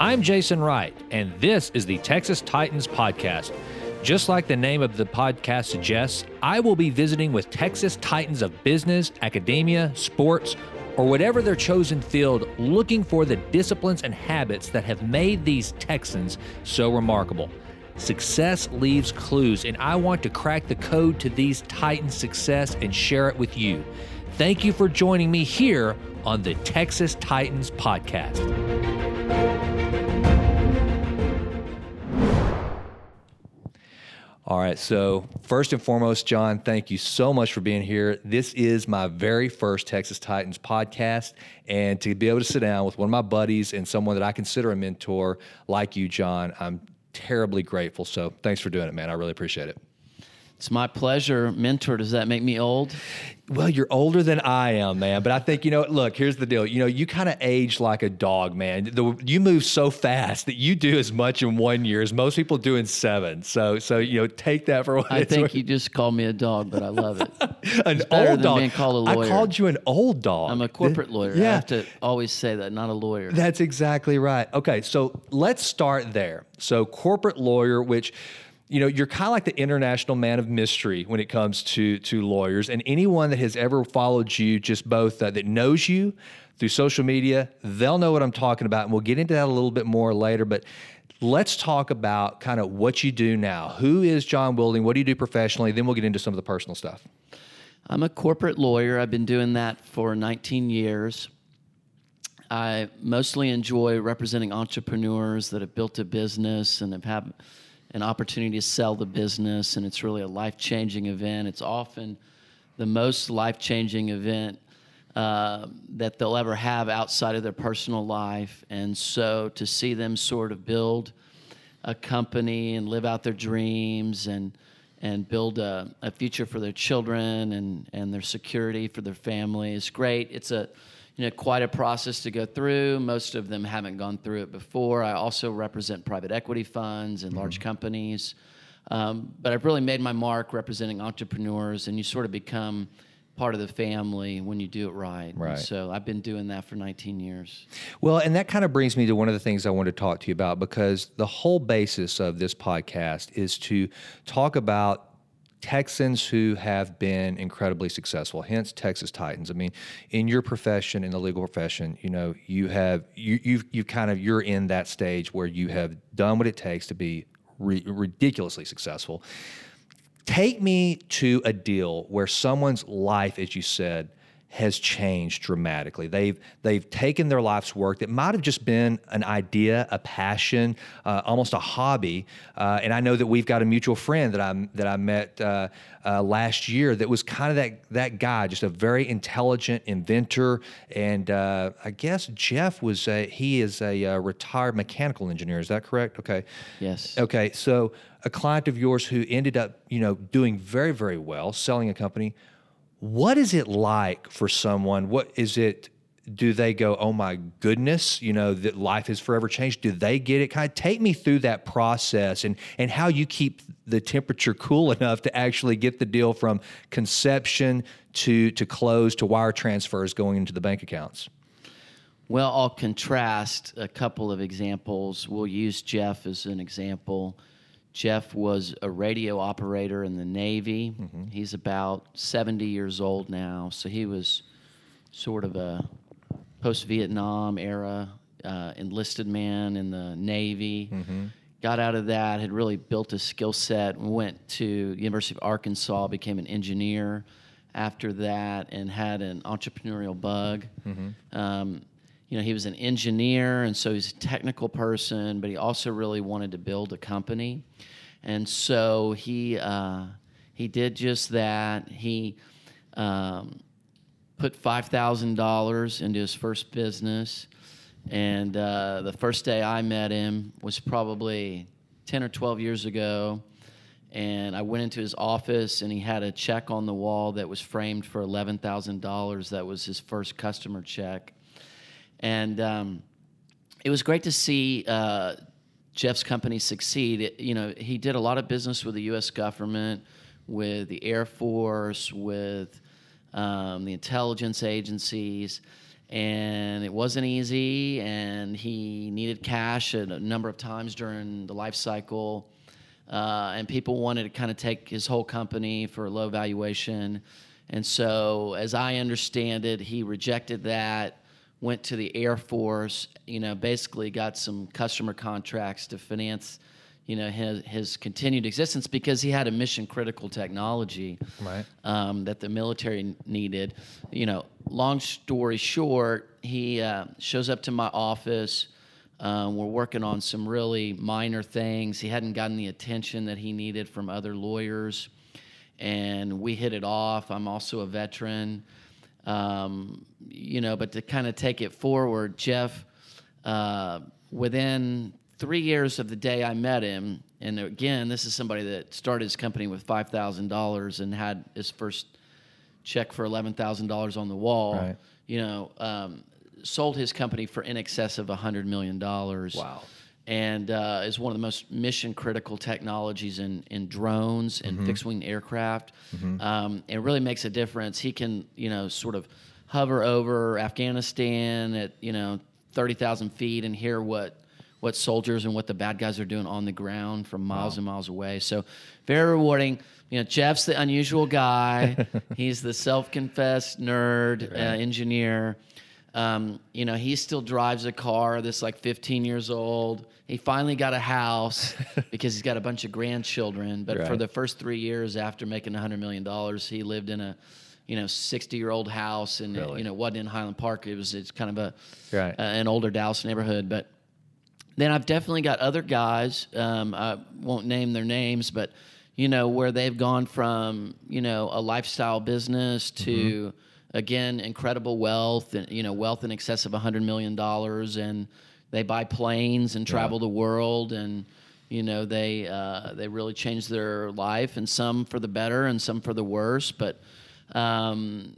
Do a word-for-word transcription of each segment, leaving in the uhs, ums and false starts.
I'm Jason Wright, and this is the Texas Titans Podcast. Just like the name of the podcast suggests, I will be visiting with Texas Titans of business, academia, sports, or whatever their chosen field, looking for the disciplines and habits that have made these Texans so remarkable. Success leaves clues, and I want to crack the code to these Titans' success and share it with you. Thank you for joining me here on the Texas Titans Podcast. All right, so first and foremost, John, thank you so much for being here. This is my very first Texas Titans podcast, and to be able to sit down with one of my buddies and someone that I consider a mentor like you, John, I'm terribly grateful. So thanks for doing it, man. I really appreciate it. It's my pleasure. Mentor, does that make me old? Well, you're older than I am, man. But I think, you know, look, here's the deal. You know, you kind of age like a dog, man. The, you move so fast that you do as much in one year as most people do in seven. So, so you know, take that for what I it's think worth. You just called me a dog, but I love it. An It's better old than dog. being called a lawyer. I called you an old dog. I'm a corporate lawyer. Yeah. I have to always say that, not a lawyer. That's exactly right. Okay, so let's start there. So corporate lawyer, which, you know, you're kind of like the international man of mystery when it comes to to lawyers. And anyone that has ever followed you, just both uh, that knows you through social media, they'll know what I'm talking about. And we'll get into that a little bit more later. But let's talk about kind of what you do now. Who is John Wilding? What do you do professionally? Then we'll get into some of the personal stuff. I'm a corporate lawyer. I've been doing that for nineteen years. I mostly enjoy representing entrepreneurs that have built a business and have had an opportunity to sell the business, and it's really a life-changing event. It's often the most life-changing event uh, that they'll ever have outside of their personal life. And so to see them sort of build a company and live out their dreams and and build a, a future for their children and, and their security for their family is great. It's a you know quite a process to go through. Most of them haven't gone through it before. I also represent private equity funds and mm-hmm. large companies. Um, but I've really made my mark representing entrepreneurs, and you sort of become part of the family when you do it right. Right. And so I've been doing that for nineteen years. Well, and that kind of brings me to one of the things I want to talk to you about, because the whole basis of this podcast is to talk about Texans who have been incredibly successful, hence Texas Titans. I mean, in your profession, in the legal profession, you know, you have, you, you've, you kind of, you're in that stage where you have done what it takes to be re- ridiculously successful. Take me to a deal where someone's life, as you said, has changed dramatically. They've they've taken their life's work that might have just been an idea, a passion, uh, almost a hobby. Uh, and I know that we've got a mutual friend that I that I met uh, uh, last year that was kind of that that guy, just a very intelligent inventor. And uh, I guess Jeff was a, he is a uh, retired mechanical engineer. Is that correct? Okay. Yes. Okay. So a client of yours who ended up, you know, doing very very well, selling a company. What is it like for someone? What is it? Do they go, oh my goodness, you know, that life has forever changed? Do they get it? Kind of take me through that process and, and how you keep the temperature cool enough to actually get the deal from conception to, to close to wire transfers going into the bank accounts. Well, I'll contrast a couple of examples. We'll use Jeff as an example. Jeff was a radio operator in the Navy. Mm-hmm. He's about seventy years old now, so he was sort of a post-Vietnam era uh, enlisted man in the Navy. Mm-hmm. Got out of that, had really built a skill set, went to the University of Arkansas, became an engineer after that, and had an entrepreneurial bug. Mm-hmm. Um, You know, he was an engineer, and so he's a technical person, but he also really wanted to build a company. And so he uh, he did just that. He um, put five thousand dollars into his first business, and uh, the first day I met him was probably ten or twelve years ago, and I went into his office, and he had a check on the wall that was framed for eleven thousand dollars. That was his first customer check. And um, it was great to see uh, Jeff's company succeed. It, you know, he did a lot of business with the U S government, with the Air Force, with um, the intelligence agencies. and it wasn't easy, and he needed cash a number of times during the life cycle, uh, and people wanted to kind of take his whole company for a low valuation. And so, as I understand it, he rejected that, went to the Air Force, you know, basically got some customer contracts to finance, you know, his, his continued existence, because he had a mission critical technology right. um, that the military needed. You know, long story short, he uh, shows up to my office. Uh, we're working on some really minor things. He hadn't gotten the attention that he needed from other lawyers, and we hit it off. I'm also a veteran. Um, you know, but to kind of take it forward, Jeff, uh, within three years of the day I met him, and again, this is somebody that started his company with five thousand dollars and had his first check for eleven thousand dollars on the wall, right. you know, um, sold his company for in excess of one hundred million dollars. Wow. And uh, is one of the most mission-critical technologies in, in drones and mm-hmm. fixed-wing aircraft. Mm-hmm. Um, it really makes a difference. He can, you know, sort of hover over Afghanistan at, you know, thirty thousand feet and hear what what soldiers and what the bad guys are doing on the ground from miles wow. and miles away. So very rewarding. You know, Jeff's the unusual guy. He's the self-confessed nerd, right. uh, engineer. Um, you know, he still drives a car that's like fifteen years old. He finally got a house because he's got a bunch of grandchildren. But right. for the first three years after making one hundred million dollars, he lived in a, you know, sixty-year-old house. And, really? it, you know, it wasn't in Highland Park. It was it's kind of a right. uh, an older Dallas neighborhood. But then I've definitely got other guys. Um, I won't name their names, but, you know, where they've gone from, you know, a lifestyle business to... Mm-hmm. Again, incredible wealth, and you know, wealth in excess of one hundred million dollars, and they buy planes and travel yeah. the world, and you know, they uh, they really changed their life, and some for the better, and some for the worse. But um,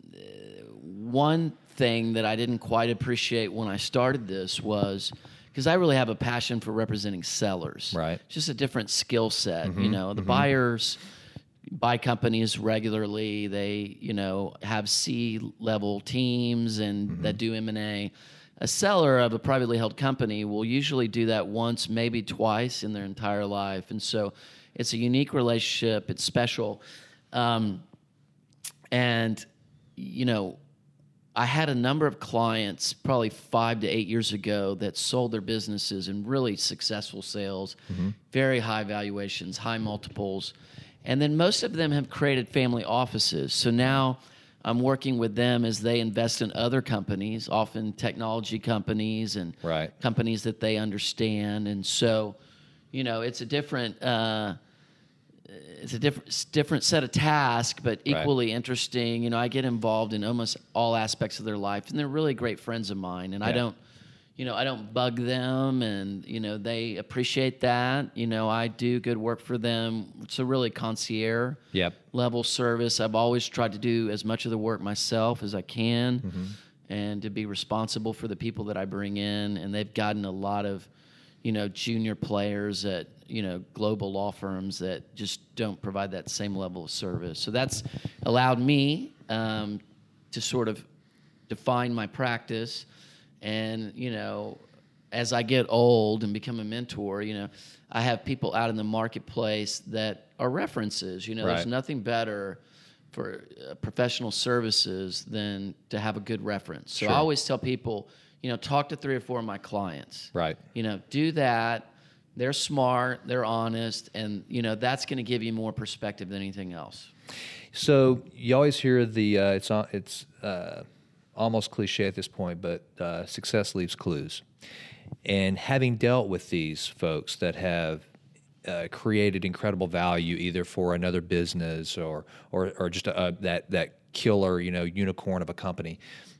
one thing that I didn't quite appreciate when I started this was because I really have a passion for representing sellers. Right, it's just a different skill set. Mm-hmm. You know, the mm-hmm. buyers buy companies regularly. They, you know, have C-level teams and mm-hmm. that do M and A. A seller of a privately held company will usually do that once, maybe twice in their entire life. And so it's a unique relationship. It's special. Um, and, you know, I had a number of clients probably five to eight years ago that sold their businesses in really successful sales, mm-hmm. very high valuations, high multiples. And then most of them have created family offices. So now I'm working with them as they invest in other companies, often technology companies and right. companies that they understand. And so, you know, it's a different, uh, it's a different, different set of tasks, but equally right. interesting. You know, I get involved in almost all aspects of their life, and they're really great friends of mine. And yeah. I don't, you know, I don't bug them, and, you know, they appreciate that. You know, I do good work for them. It's a really concierge yep. level service. I've always tried to do as much of the work myself as I can mm-hmm. and to be responsible for the people that I bring in. And they've gotten a lot of, you know, junior players at, you know, global law firms that just don't provide that same level of service. So that's allowed me um, to sort of define my practice. And, you know, as I get old and become a mentor, you know, I have people out in the marketplace that are references. You know, right. there's nothing better for uh, professional services than to have a good reference. So sure. I always tell people, you know, talk to three or four of my clients. Right. You know, do that. They're smart. They're honest. And, you know, that's going to give you more perspective than anything else. So you always hear the, uh, it's, it's, uh, almost cliche at this point, but uh, success leaves clues. And having dealt with these folks that have uh, created incredible value either for another business or or, or just a, a, that that killer, you know, unicorn of a company,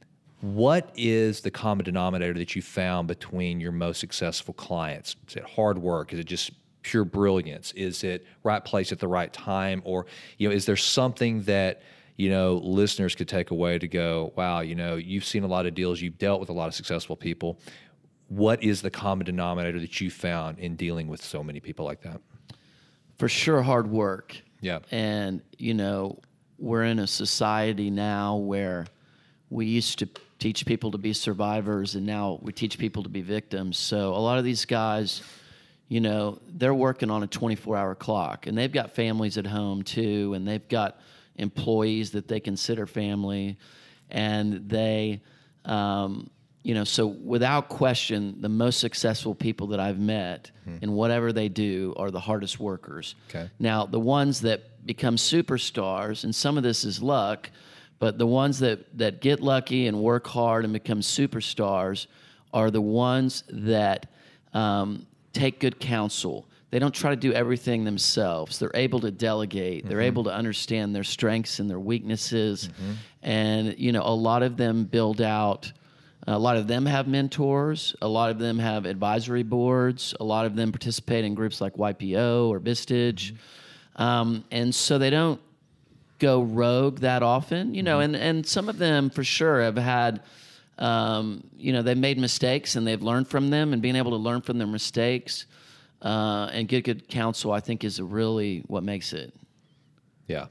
what is the common denominator that you found between your most successful clients? Is it hard work? Is it just pure brilliance? Is it right place at the right time? Or, you know, is there something that you know, listeners could take away to go, wow, you know, you've seen a lot of deals, you've dealt with a lot of successful people. What is the common denominator that you found in dealing with so many people like that? For sure, hard work. Yeah. And, you know, we're in a society now where we used to teach people to be survivors, and now we teach people to be victims. So a lot of these guys, you know, they're working on a twenty-four hour clock, and they've got families at home too, and they've got employees that they consider family, and they, um, you know, so without question, the most successful people that I've met mm-hmm. in whatever they do are the hardest workers. Okay. Now, the ones that become superstars, and some of this is luck, but the ones that, that get lucky and work hard and become superstars are the ones that um, take good counsel. They don't try to do everything themselves. They're able to delegate. Mm-hmm. They're able to understand their strengths and their weaknesses. Mm-hmm. And, you know, a lot of them build out, a lot of them have mentors. A lot of them have advisory boards. A lot of them participate in groups like Y P O or Vistage. Mm-hmm. Um, and so they don't go rogue that often, you know, mm-hmm. and, and some of them for sure have had, um, you know, they've made mistakes and they've learned from them, and being able to learn from their mistakes uh, and get good counsel, I think, is really what makes it. Yeah.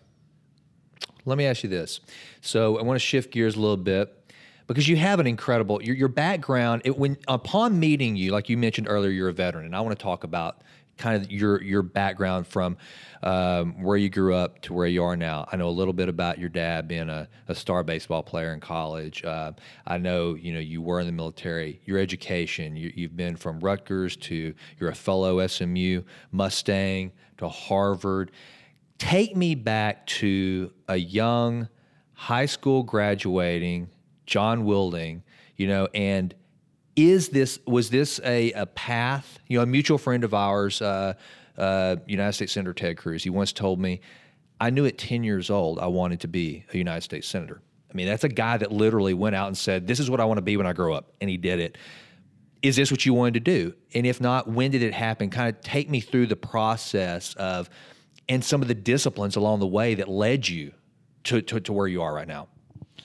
Let me ask you this. So I want to shift gears a little bit, because you have an incredible, your, your background, it, when upon meeting you, like you mentioned earlier, you're a veteran, and I want to talk about kind of your your background from um, where you grew up to where you are now. I know a little bit about your dad being a, a star baseball player in college. Uh, I know, you know, you were in the military. Your education, you, you've been from Rutgers to, you're a fellow S M U Mustang to Harvard. Take me back to a young high school graduating John Wilding, you know, and Is this was this a, a path? You know, a mutual friend of ours, uh, uh, United States Senator Ted Cruz, he once told me, I knew at ten years old I wanted to be a United States Senator. I mean, that's a guy that literally went out and said, this is what I want to be when I grow up, and he did it. Is this what you wanted to do? And if not, when did it happen? Kind of take me through the process of, and some of the disciplines along the way that led you to, to, to where you are right now.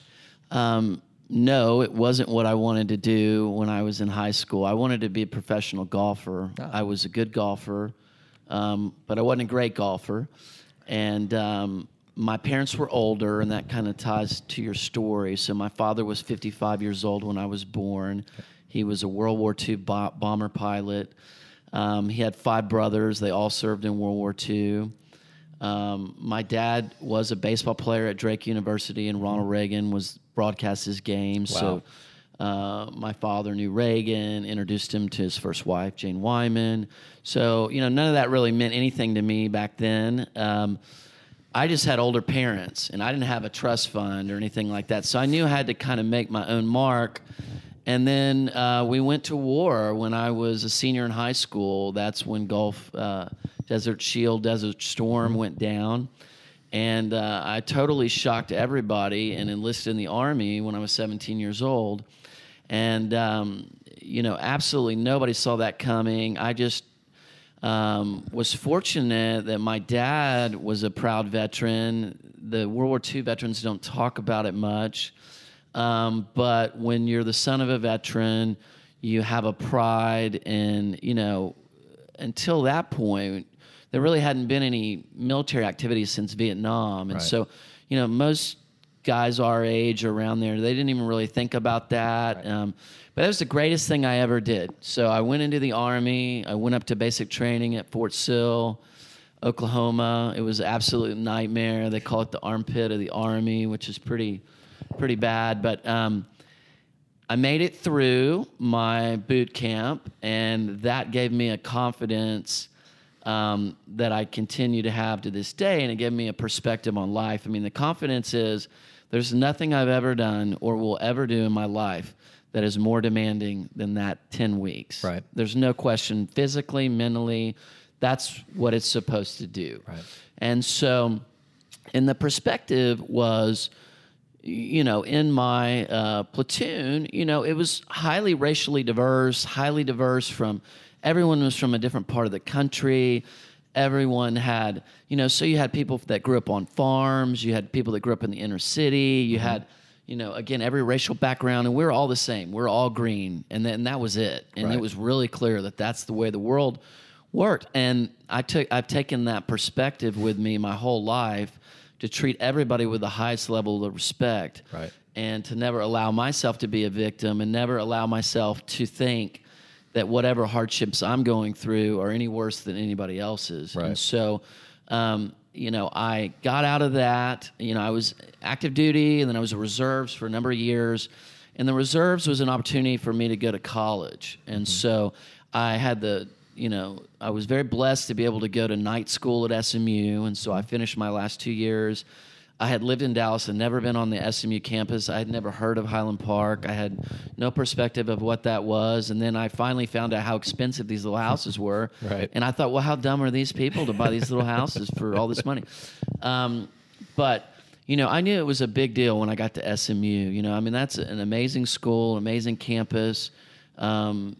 Um. No, it wasn't what I wanted to do when I was in high school. I wanted to be a professional golfer. Oh. I was a good golfer, um, but I wasn't a great golfer. And um, my parents were older, and that kind of ties to your story. So my father was fifty-five years old when I was born. Okay. He was a World War Two bo- bomber pilot. Um, he had five brothers. They all served in World War Two. Um, my dad was a baseball player at Drake University, and Ronald Reagan was broadcast his games. Wow. So uh, my father knew Reagan, introduced him to his first wife, Jane Wyman. So, you know, none of that really meant anything to me back then. Um, I just had older parents, and I didn't have a trust fund or anything like that. So I knew I had to kind of make my own mark. And then uh, we went to war when I was a senior in high school. That's when Gulf, uh, Desert Shield, Desert Storm went down. And uh, I totally shocked everybody and enlisted in the Army when I was seventeen years old. And, um, you know, absolutely nobody saw that coming. I just um, was fortunate that my dad was a proud veteran. The World War Two veterans don't talk about it much. Um, but when you're the son of a veteran, you have a pride, and, you know, until that point, there really hadn't been any military activities since Vietnam. And right. so, you know, most guys our age around there, they didn't even really think about that. Right. Um, but that was the greatest thing I ever did. So I went into the Army. I went up to basic training at Fort Sill, Oklahoma. It was an absolute nightmare. They call it the armpit of the Army, which is pretty... pretty bad, but um, I made it through my boot camp, and that gave me a confidence um, that I continue to have to this day, and it gave me a perspective on life. I mean, the confidence is there's nothing I've ever done or will ever do in my life that is more demanding than that ten weeks. Right. There's no question, physically, mentally, that's what it's supposed to do. Right. And so, and the perspective was, you know, in my uh, platoon, you know, it was highly racially diverse, highly diverse from, everyone was from a different part of the country. Everyone had, you know, so you had people that grew up on farms, you had people that grew up in the inner city, you mm-hmm. had, you know, again, every racial background, and we were all the same. We're all green, and then that was it. And right. it was really clear that that's the way the world worked. And I took, I've taken that perspective with me my whole life, to treat everybody with the highest level of respect. Right. and to never allow myself to be a victim, and never allow myself to think that whatever hardships I'm going through are any worse than anybody else's. Right. And so, um, you know, I got out of that. You know, I was active duty, and then I was a reserves for a number of years. And the reserves was an opportunity for me to go to college. And mm-hmm. so I had the, you know, I was very blessed to be able to go to night school at S M U. And so I finished my last two years. I had lived in Dallas and never been on the S M U campus. I had never heard of Highland Park. I had no perspective of what that was. And then I finally found out how expensive these little houses were. Right. And I thought, well, how dumb are these people to buy these little houses for all this money? Um, but, you know, I knew it was a big deal when I got to S M U. You know, I mean, that's an amazing school, amazing campus, um,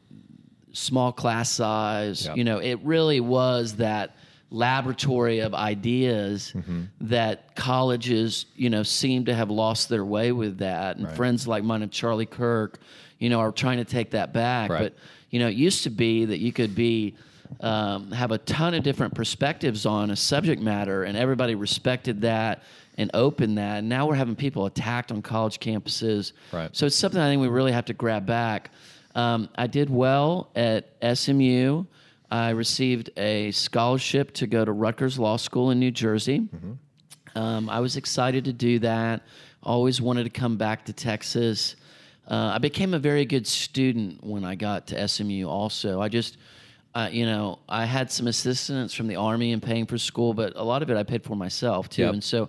small class size. Yep. You know, it really was that laboratory of ideas mm-hmm. that colleges, you know, seem to have lost their way with that. And right. friends like mine and Charlie Kirk, you know, are trying to take that back. Right. But, you know, it used to be that you could be, um, have a ton of different perspectives on a subject matter, and everybody respected that and opened that. And now we're having people attacked on college campuses. Right. So it's something I think we really have to grab back. Um, I did well at S M U. I received a scholarship to go to Rutgers Law School in New Jersey. Mm-hmm. Um, I was excited to do that. Always wanted to come back to Texas. Uh, I became a very good student when I got to S M U also. I just, uh, you know, I had some assistance from the Army in paying for school, but a lot of it I paid for myself too. Yep. And so,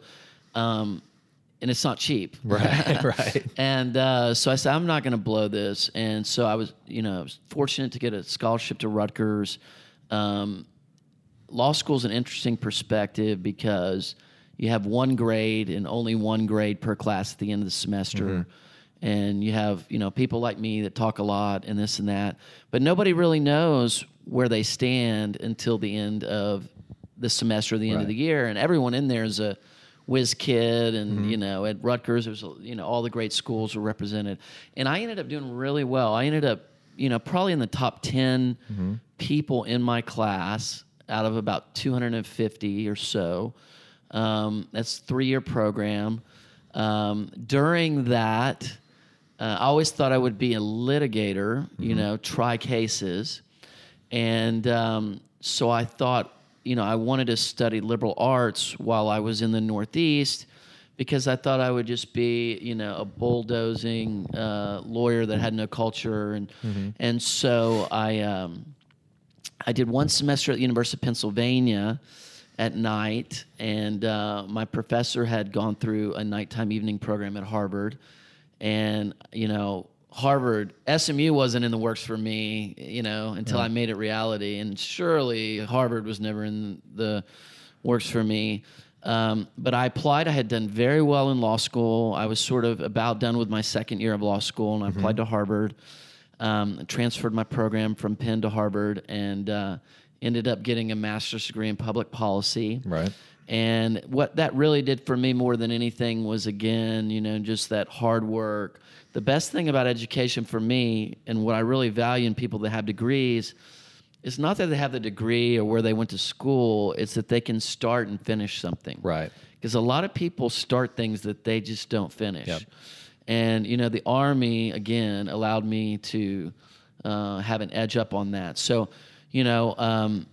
um, and it's not cheap. Right, right. And uh, so I said, I'm not going to blow this. And so I was, you know, I was fortunate to get a scholarship to Rutgers. Um, law school is an interesting perspective because you have one grade and only one grade per class at the end of the semester. Mm-hmm. And you have, you know, people like me that talk a lot and this and that. But nobody really knows where they stand until the end of the semester, the end right. of the year. And everyone in there is a whiz kid, and mm-hmm. you know, at Rutgers, there's you know all the great schools were represented, and I ended up doing really well. I ended up, you know, probably in the top ten mm-hmm. people in my class out of about two hundred fifty or so. Um, that's a three-year program. Um, during that, uh, I always thought I would be a litigator, mm-hmm. you know, try cases, and um, so I thought. You know, I wanted to study liberal arts while I was in the Northeast because I thought I would just be, you know, a bulldozing uh, lawyer that had no culture, and mm-hmm. and so I um, I did one semester at the University of Pennsylvania at night, and uh, my professor had gone through a nighttime evening program at Harvard, and you know. Harvard, S M U wasn't in the works for me, you know, until right. I made it reality. And surely Harvard was never in the works for me. Um, but I applied. I had done very well in law school. I was sort of about done with my second year of law school, and I mm-hmm. applied to Harvard, um, transferred my program from Penn to Harvard, and uh, ended up getting a master's degree in public policy. Right. And what that really did for me more than anything was, again, you know, just that hard work. The best thing about education for me, and what I really value in people that have degrees, is not that they have the degree or where they went to school. It's that they can start and finish something. Right. Because a lot of people start things that they just don't finish. Yep. And, you know, the Army, again, allowed me to uh, have an edge up on that. So, you know, um,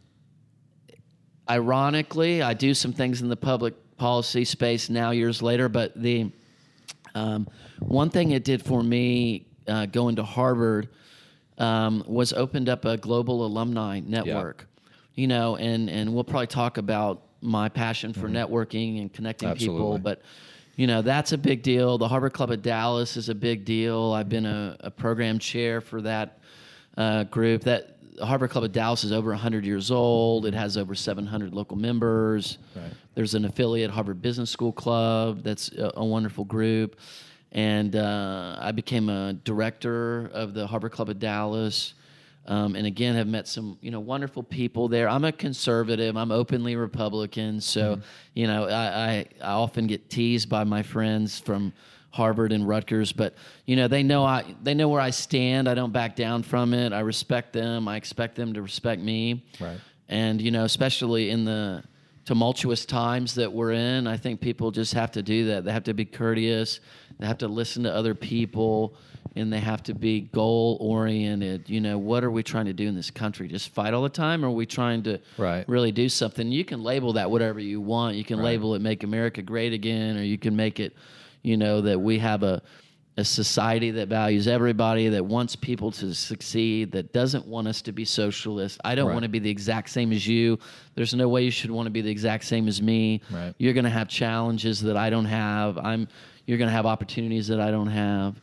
ironically, I do some things in the public policy space now years later, but the um, one thing it did for me uh, going to Harvard um, was opened up a global alumni network. Yeah. You know, and, and we'll probably talk about my passion for mm-hmm. networking and connecting Absolutely. people, but you know, that's a big deal. The Harvard Club of Dallas is a big deal. I've been a, a program chair for that uh, group. That the Harvard Club of Dallas is over one hundred years old. It has over seven hundred local members. Right. There's an affiliate Harvard Business School Club that's a, a wonderful group. And uh, I became a director of the Harvard Club of Dallas. Um, and again, have met some, you know, wonderful people there. I'm a conservative. I'm openly Republican. So, mm-hmm. you know, I, I, I often get teased by my friends from Harvard and Rutgers, but you know, they know I, they know where I stand. I don't back down from it. I respect them. I expect them to respect me. Right. And, you know, especially in the tumultuous times that we're in. I think people just have to do that. They have to be courteous. They have to listen to other people, and they have to be goal-oriented. You know, what are we trying to do in this country? Just fight all the time, or are we trying to right. really do something? You can label that whatever you want. You can right. label it Make America Great Again, or you can make it, you know, that we have a, a society that values everybody, that wants people to succeed, that doesn't want us to be socialist. I don't right. want to be the exact same as you. There's no way you should want to be the exact same as me. Right. You're going to have challenges that I don't have. I'm. You're going to have opportunities that I don't have.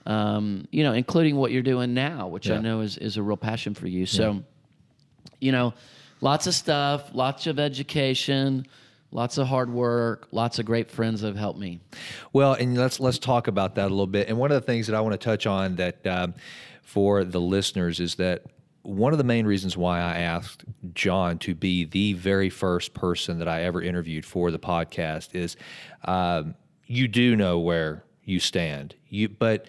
Um, you know, including what you're doing now, which yeah. I know is, is a real passion for you. So, yeah. you know, lots of stuff, lots of education, lots of hard work, lots of great friends that have helped me. Well, and let's let's talk about that a little bit. And one of the things that I want to touch on that um, for the listeners is that one of the main reasons why I asked John to be the very first person that I ever interviewed for the podcast is um, you do know where you stand. You, but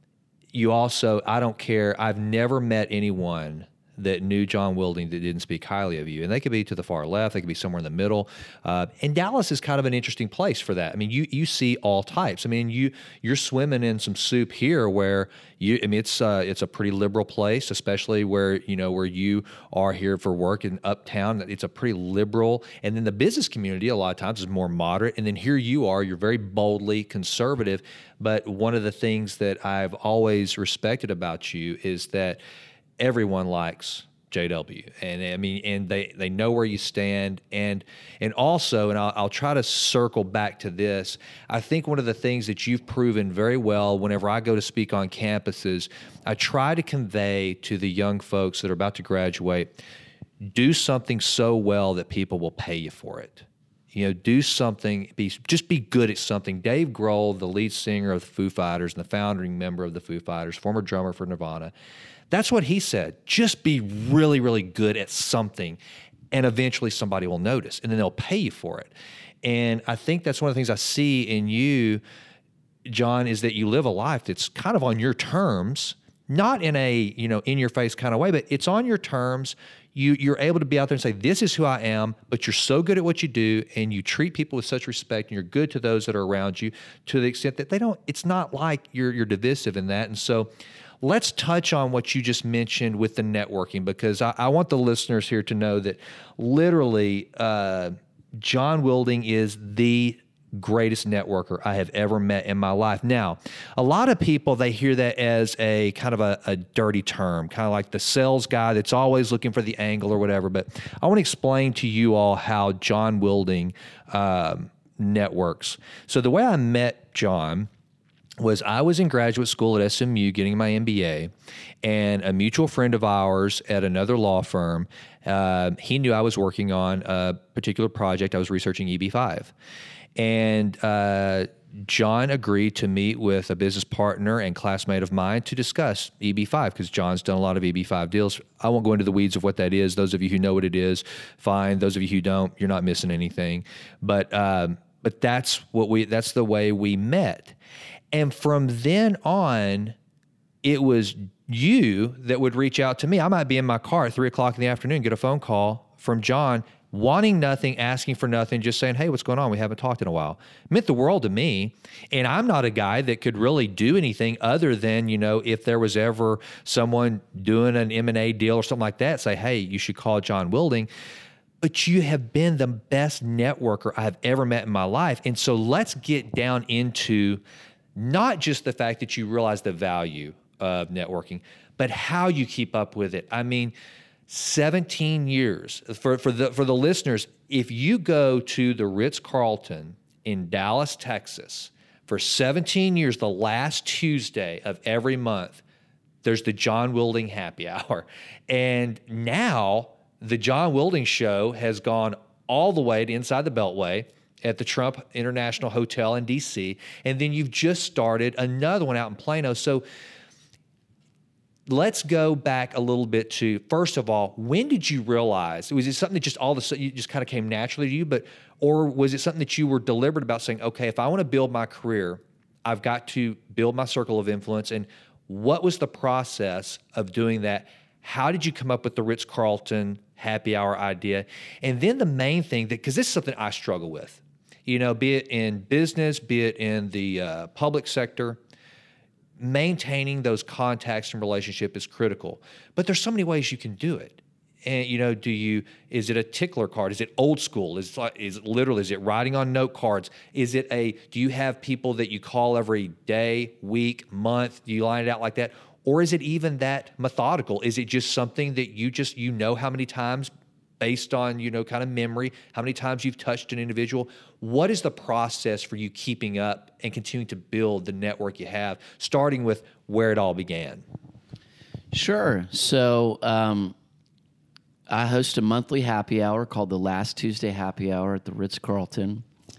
you also, I don't care. I've never met anyone that knew John Wilding that didn't speak highly of you. And they could be to the far left. They could be somewhere in the middle. Uh, and Dallas is kind of an interesting place for that. I mean, you you see all types. I mean, you, you're swimming in some soup here where you, I mean, it's uh, it's a pretty liberal place, especially where, you know, where you are here for work in Uptown. It's a pretty liberal. And then the business community a lot of times is more moderate. And then here you are, you're very boldly conservative. But one of the things that I've always respected about you is that everyone likes J W, and I mean, and they, they know where you stand, and and also, and I'll, I'll try to circle back to this. I think one of the things that you've proven very well whenever I go to speak on campuses, I try to convey to the young folks that are about to graduate, do something so well that people will pay you for it. You know, do something, be just be good at something. Dave Grohl, the lead singer of the Foo Fighters and the founding member of the Foo Fighters, former drummer for Nirvana, that's what he said. Just be really, really good at something, and eventually somebody will notice, and then they'll pay you for it. And I think that's one of the things I see in you, John, is that you live a life that's kind of on your terms, not in a, you know, in-your-face kind of way, but it's on your terms. You, you're able to be out there and say, this is who I am, but you're so good at what you do, and you treat people with such respect, and you're good to those that are around you to the extent that they don't, it's not like you're you're divisive in that. And so let's touch on what you just mentioned with the networking, because I, I want the listeners here to know that literally uh, John Wilding is the greatest networker I have ever met in my life. Now, a lot of people, they hear that as a kind of a, a dirty term, kind of like the sales guy that's always looking for the angle or whatever. But I want to explain to you all how John Wilding um, networks. So the way I met John was I was in graduate school at S M U getting my M B A, and a mutual friend of ours at another law firm, uh, he knew I was working on a particular project. I was researching E B five. And uh, John agreed to meet with a business partner and classmate of mine to discuss E B five, because John's done a lot of E B five deals. I won't go into the weeds of what that is. Those of you who know what it is, fine. Those of you who don't, you're not missing anything. But um, but that's what we that's the way we met. And from then on, it was you that would reach out to me. I might be in my car at three o'clock in the afternoon, get a phone call from John, wanting nothing, asking for nothing, just saying, hey, what's going on? We haven't talked in a while. It meant the world to me. And I'm not a guy that could really do anything other than, you know, if there was ever someone doing an M and A deal or something like that, say, hey, you should call John Wilding. But you have been the best networker I've ever met in my life. And so let's get down into not just the fact that you realize the value of networking, but how you keep up with it. I mean, seventeen years. For, for, the, for the listeners, if you go to the Ritz-Carlton in Dallas, Texas, for seventeen years, the last Tuesday of every month, there's the John Wilding Happy Hour. And now the John Wilding Show has gone all the way to inside the Beltway at the Trump International Hotel in D C, and then you've just started another one out in Plano. So let's go back a little bit to, first of all, when did you realize? Was it something that just all of a sudden you just kind of came naturally to you, but or was it something that you were deliberate about, saying, okay, if I want to build my career, I've got to build my circle of influence? And what was the process of doing that? How did you come up with the Ritz-Carlton happy hour idea. And then the main thing that, because this is something I struggle with, you know, be it in business, be it in the uh, public sector, maintaining those contacts and relationship is critical. But there's so many ways you can do it. And, you know, do you, is it a tickler card? Is it old school? Is it, like, is it literally, is it writing on note cards? Is it a, do you have people that you call every day, week, month? Do you line it out like that? Or is it even that methodical? Is it just something that you just, you know how many times based on, you know, kind of memory, how many times you've touched an individual? What is the process for you keeping up and continuing to build the network you have, starting with where it all began? Sure. So, um, I host a monthly happy hour called the Last Tuesday Happy Hour at the Ritz-Carlton,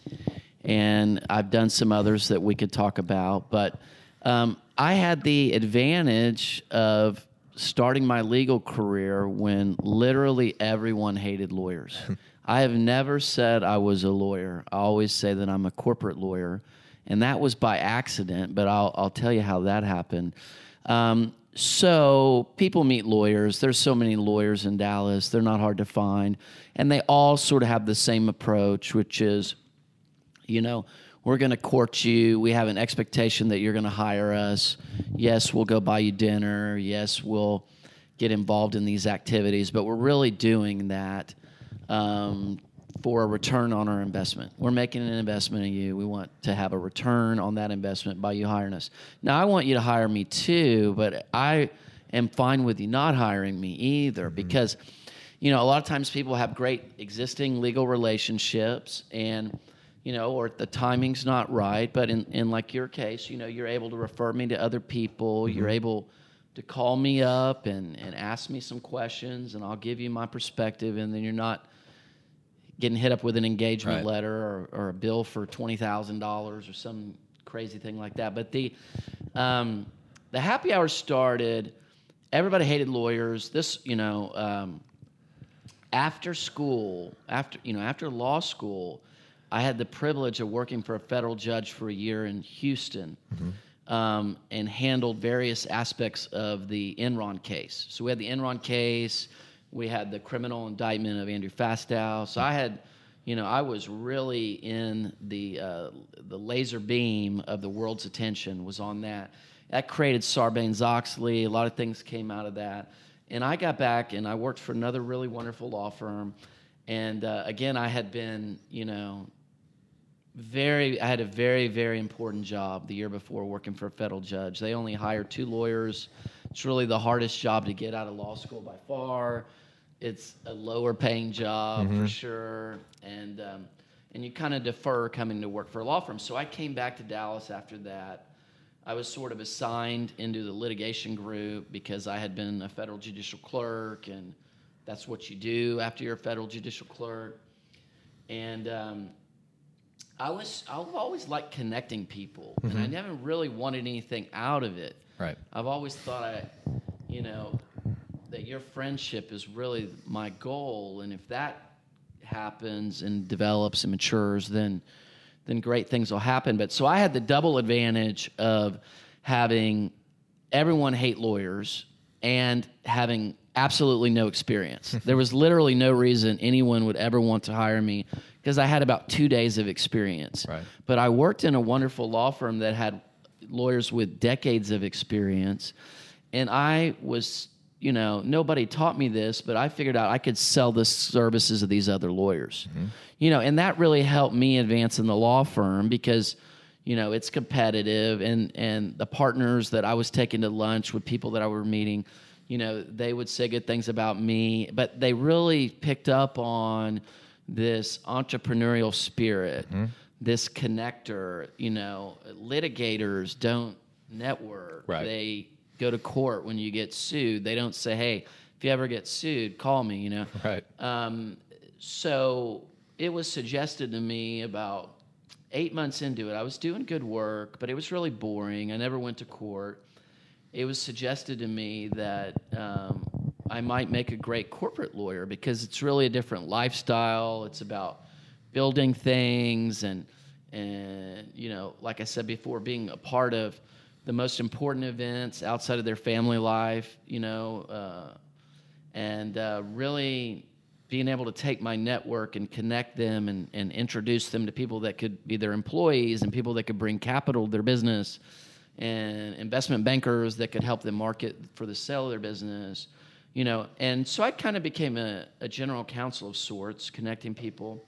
and I've done some others that we could talk about, but um, I had the advantage of starting my legal career when literally everyone hated lawyers. I have never said I was a lawyer. I always say that I'm a corporate lawyer, and that was by accident, but I'll, I'll tell you how that happened. Um, So people meet lawyers. There's so many lawyers in Dallas. They're not hard to find. And they all sort of have the same approach, which is, you know, we're going to court you. We have an expectation that you're going to hire us. Yes, we'll go buy you dinner. Yes, we'll get involved in these activities. But we're really doing that um, for a return on our investment. We're making an investment in you. We want to have a return on that investment by you hiring us. Now, I want you to hire me too, but I am fine with you not hiring me either, mm-hmm. because, you know, a lot of times people have great existing legal relationships and, you know, or the timing's not right, but in, in like your case, you know, you're able to refer me to other people. Mm-hmm. You're able to call me up and, and ask me some questions, and I'll give you my perspective, and then you're not getting hit up with an engagement right. letter or, or a bill for twenty thousand dollars or some crazy thing like that. But the um, the happy hour started, everybody hated lawyers. This, you know, um, after school, after, you know, after law school, I had the privilege of working for a federal judge for a year in Houston, mm-hmm. um, and handled various aspects of the Enron case. So we had the Enron case. We had the criminal indictment of Andrew Fastow. So I had, you know, I was really in the uh, the laser beam of the world's attention was on that. That created Sarbanes-Oxley. A lot of things came out of that. And I got back and I worked for another really wonderful law firm. And uh, again, I had been, you know, very, I had a very, very important job the year before working for a federal judge. They only hire two lawyers. It's really the hardest job to get out of law school by far. It's a lower paying job mm-hmm. for sure, and um, and you kind of defer coming to work for a law firm. So I came back to Dallas after that. I was sort of assigned into the litigation group because I had been a federal judicial clerk, and that's what you do after you're a federal judicial clerk. And um, I was I've always liked connecting people, mm-hmm. and I never really wanted anything out of it. Right. I've always thought I, you know, that your friendship is really my goal, and if that happens and develops and matures, then then great things will happen. But so I had the double advantage of having everyone hate lawyers and having absolutely no experience. There was literally no reason anyone would ever want to hire me because I had about two days of experience. Right. But I worked in a wonderful law firm that had lawyers with decades of experience, and I was, you know, nobody taught me this, but I figured out I could sell the services of these other lawyers. Mm-hmm. You know, and that really helped me advance in the law firm because, you know, it's competitive, and and the partners that I was taking to lunch with people that I were meeting, you know, they would say good things about me, but they really picked up on this entrepreneurial spirit, mm-hmm. this connector. You know, litigators don't network. Right. They go to court when you get sued. They don't say, hey, if you ever get sued, call me, you know. Right. Um, so it was suggested to me about eight months into it. I was doing good work, but it was really boring. I never went to court. It was suggested to me that um, I might make a great corporate lawyer because it's really a different lifestyle. It's about building things and, and you know, like I said before, being a part of the most important events outside of their family life, you know, uh, and uh, really being able to take my network and connect them and, and introduce them to people that could be their employees and people that could bring capital to their business and investment bankers that could help them market for the sale of their business, you know. And so I kind of became a, a general counsel of sorts, connecting people.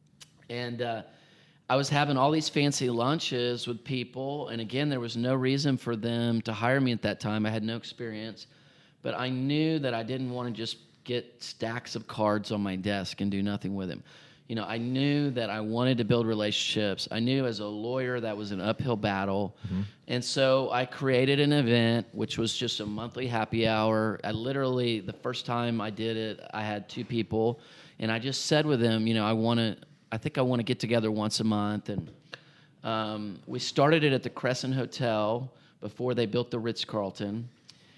And uh, I was having all these fancy lunches with people. And again, there was no reason for them to hire me at that time. I had no experience. But I knew that I didn't want to just get stacks of cards on my desk and do nothing with them. You know, I knew that I wanted to build relationships. I knew as a lawyer that was an uphill battle. Mm-hmm. And so I created an event, which was just a monthly happy hour. I literally, the first time I did it, I had two people. And I just said with them, you know, I want to, I think I want to get together once a month. And um, we started it at the Crescent Hotel before they built the Ritz-Carlton.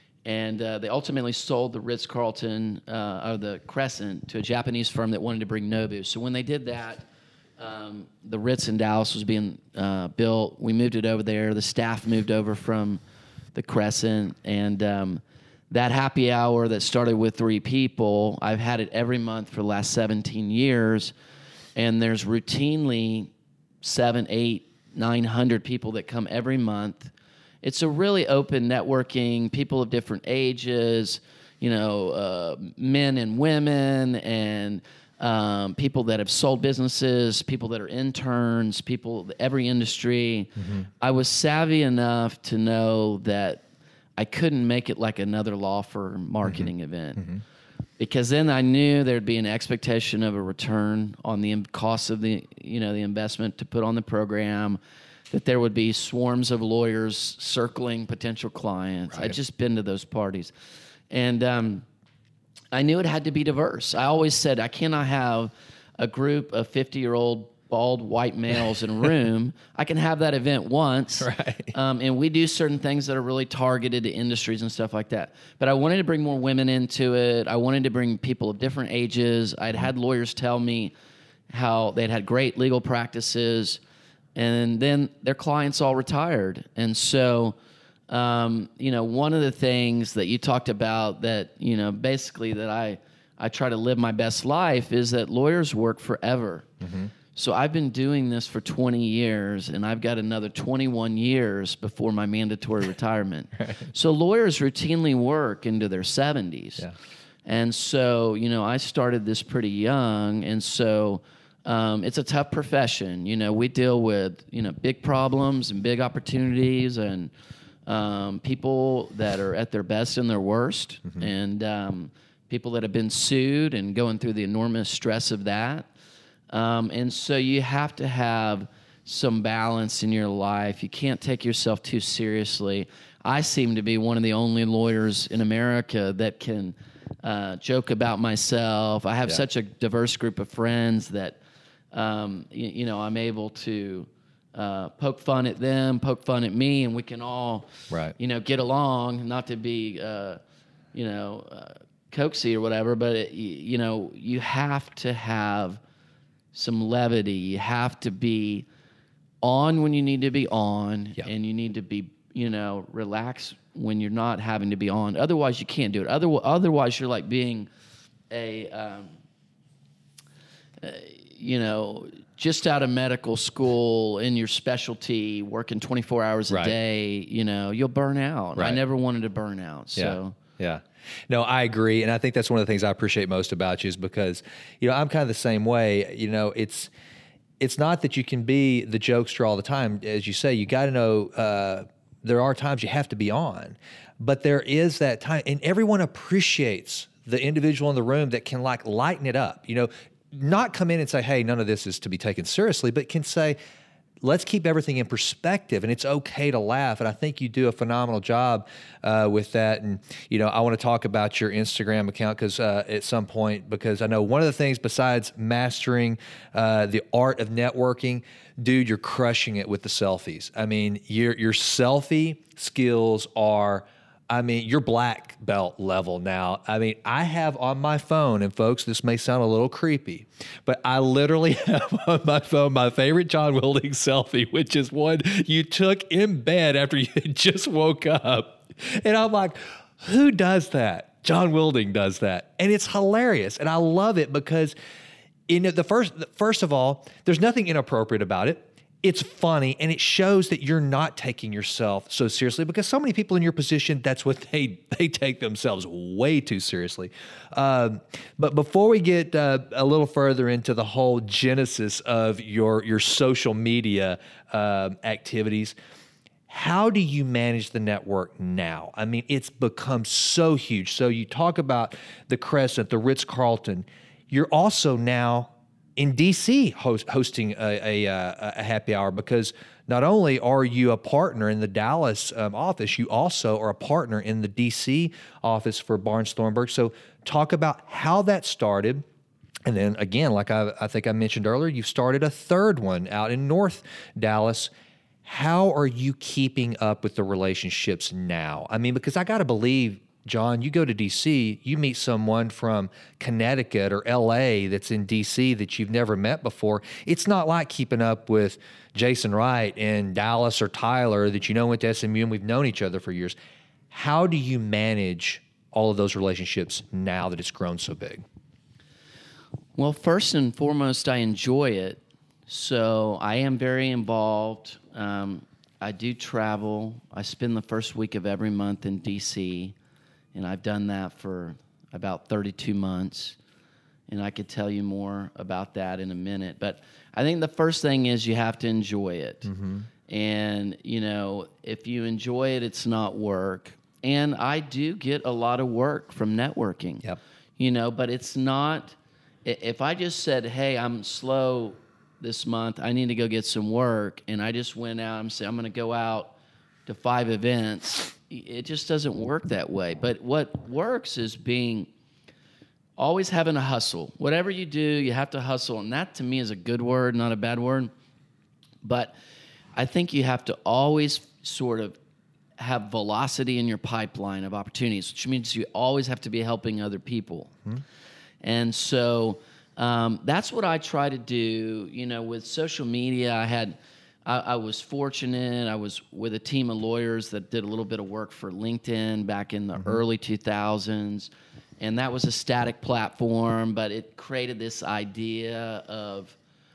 And uh, they ultimately sold the Ritz-Carlton, uh, or the Crescent, to a Japanese firm that wanted to bring Nobu. So when they did that, um, the Ritz in Dallas was being uh, built. We moved it over there. The staff moved over from the Crescent. And um, that happy hour that started with three people, I've had it every month for the last seventeen years. And there's routinely seven, eight, nine hundred people that come every month. It's a really open networking, people of different ages, you know, uh, men and women, and um, people that have sold businesses, people that are interns, people, every industry. Mm-hmm. I was savvy enough to know that I couldn't make it like another law firm marketing mm-hmm. event. Mm-hmm. Because then I knew there'd be an expectation of a return on the cost of the, you know, the investment to put on the program, that there would be swarms of lawyers circling potential clients. Right. I'd just been to those parties. And um, I knew it had to be diverse. I always said, I cannot have a group of fifty-year-old bald white males in a room. I can have that event once. Right. Um, and we do certain things that are really targeted to industries and stuff like that. But I wanted to bring more women into it. I wanted to bring people of different ages. I'd had lawyers tell me how they'd had great legal practices, and then their clients all retired. And so, um, you know, one of the things that you talked about that, you know, basically that I, I try to live my best life is that lawyers work forever. Mm-hmm. So I've been doing this for twenty years, and I've got another twenty-one years before my mandatory retirement. Right. So lawyers routinely work into their seventies. Yeah. And so, you know, I started this pretty young, and so Um, it's a tough profession. You know, we deal with, you know, big problems and big opportunities, and um, people that are at their best and their worst, mm-hmm. and um, people that have been sued and going through the enormous stress of that. Um, and so you have to have some balance in your life. You can't take yourself too seriously. I seem to be one of the only lawyers in America that can uh, joke about myself. I have yeah. such a diverse group of friends that Um, you, you know, I'm able to uh, poke fun at them, poke fun at me, and we can all, right. you know, get along. Not to be, uh, you know, uh, coaxy or whatever, but it, you, you know, you have to have some levity. You have to be on when you need to be on, yep. and you need to be, you know, relax when you're not having to be on. Otherwise, you can't do it. Other, otherwise, you're like being a um, uh, you know, just out of medical school in your specialty, working twenty-four hours a right. day, you know, you'll burn out. Right. I never wanted to burn out. So, yeah. yeah. No, I agree. And I think that's one of the things I appreciate most about you is because, you know, I'm kind of the same way. You know, it's, it's not that you can be the jokester all the time. As you say, you got to know, uh, there are times you have to be on, but there is that time, and everyone appreciates the individual in the room that can like lighten it up, you know, not come in and say, hey, none of this is to be taken seriously, but can say, let's keep everything in perspective, and it's okay to laugh. And I think you do a phenomenal job uh, with that. And, you know, I want to talk about your Instagram account because uh, at some point, because I know one of the things besides mastering uh, the art of networking, dude, you're crushing it with the selfies. I mean, your your selfie skills are, I mean, you're black belt level now. I mean, I have on my phone, and folks, this may sound a little creepy, but I literally have on my phone my favorite John Wilding selfie, which is one you took in bed after you had just woke up. And I'm like, who does that? John Wilding does that. And it's hilarious. And I love it because in the first, first of all, there's nothing inappropriate about it. It's funny, and it shows that you're not taking yourself so seriously, because so many people in your position, that's what they they take themselves way too seriously. Um, but before we get uh, a little further into the whole genesis of your your social media uh, activities, how do you manage the network now? I mean, it's become so huge. So you talk about the Crescent, the Ritz-Carlton. You're also now in D C host, hosting a, a, a happy hour, because not only are you a partner in the Dallas um, office, you also are a partner in the D C office for Barnes Thornburg. So talk about how that started. And then again, like I, I think I mentioned earlier, you've started a third one out in North Dallas. How are you keeping up with the relationships now? I mean, because I got to believe, John, you go to D C, you meet someone from Connecticut or L A that's in D C that you've never met before. It's not like keeping up with Jason Wright in Dallas or Tyler that you know went to S M U and we've known each other for years. How do you manage all of those relationships now that it's grown so big? Well, first and foremost, I enjoy it. So I am very involved. Um, I do travel. I spend the first week of every month in D C, and I've done that for about thirty-two months, and I could tell you more about that in a minute. But I think the first thing is you have to enjoy it. Mm-hmm. And, you know, if you enjoy it, it's not work. And I do get a lot of work from networking. Yep. You know, but it's not, if I just said, hey, I'm slow this month, I need to go get some work, and I just went out and said, I'm going to go out to five events, it just doesn't work that way. But what works is being, always having a hustle. Whatever you do, you have to hustle, and that to me is a good word, not a bad word. But I think you have to always sort of have velocity in your pipeline of opportunities, which means you always have to be helping other people. Mm-hmm. And so um, that's what I try to do. You know, with social media, I had, I, I was fortunate. I was with a team of lawyers that did a little bit of work for LinkedIn back in the mm-hmm. early two thousands. And that was a static platform, but it created this idea of,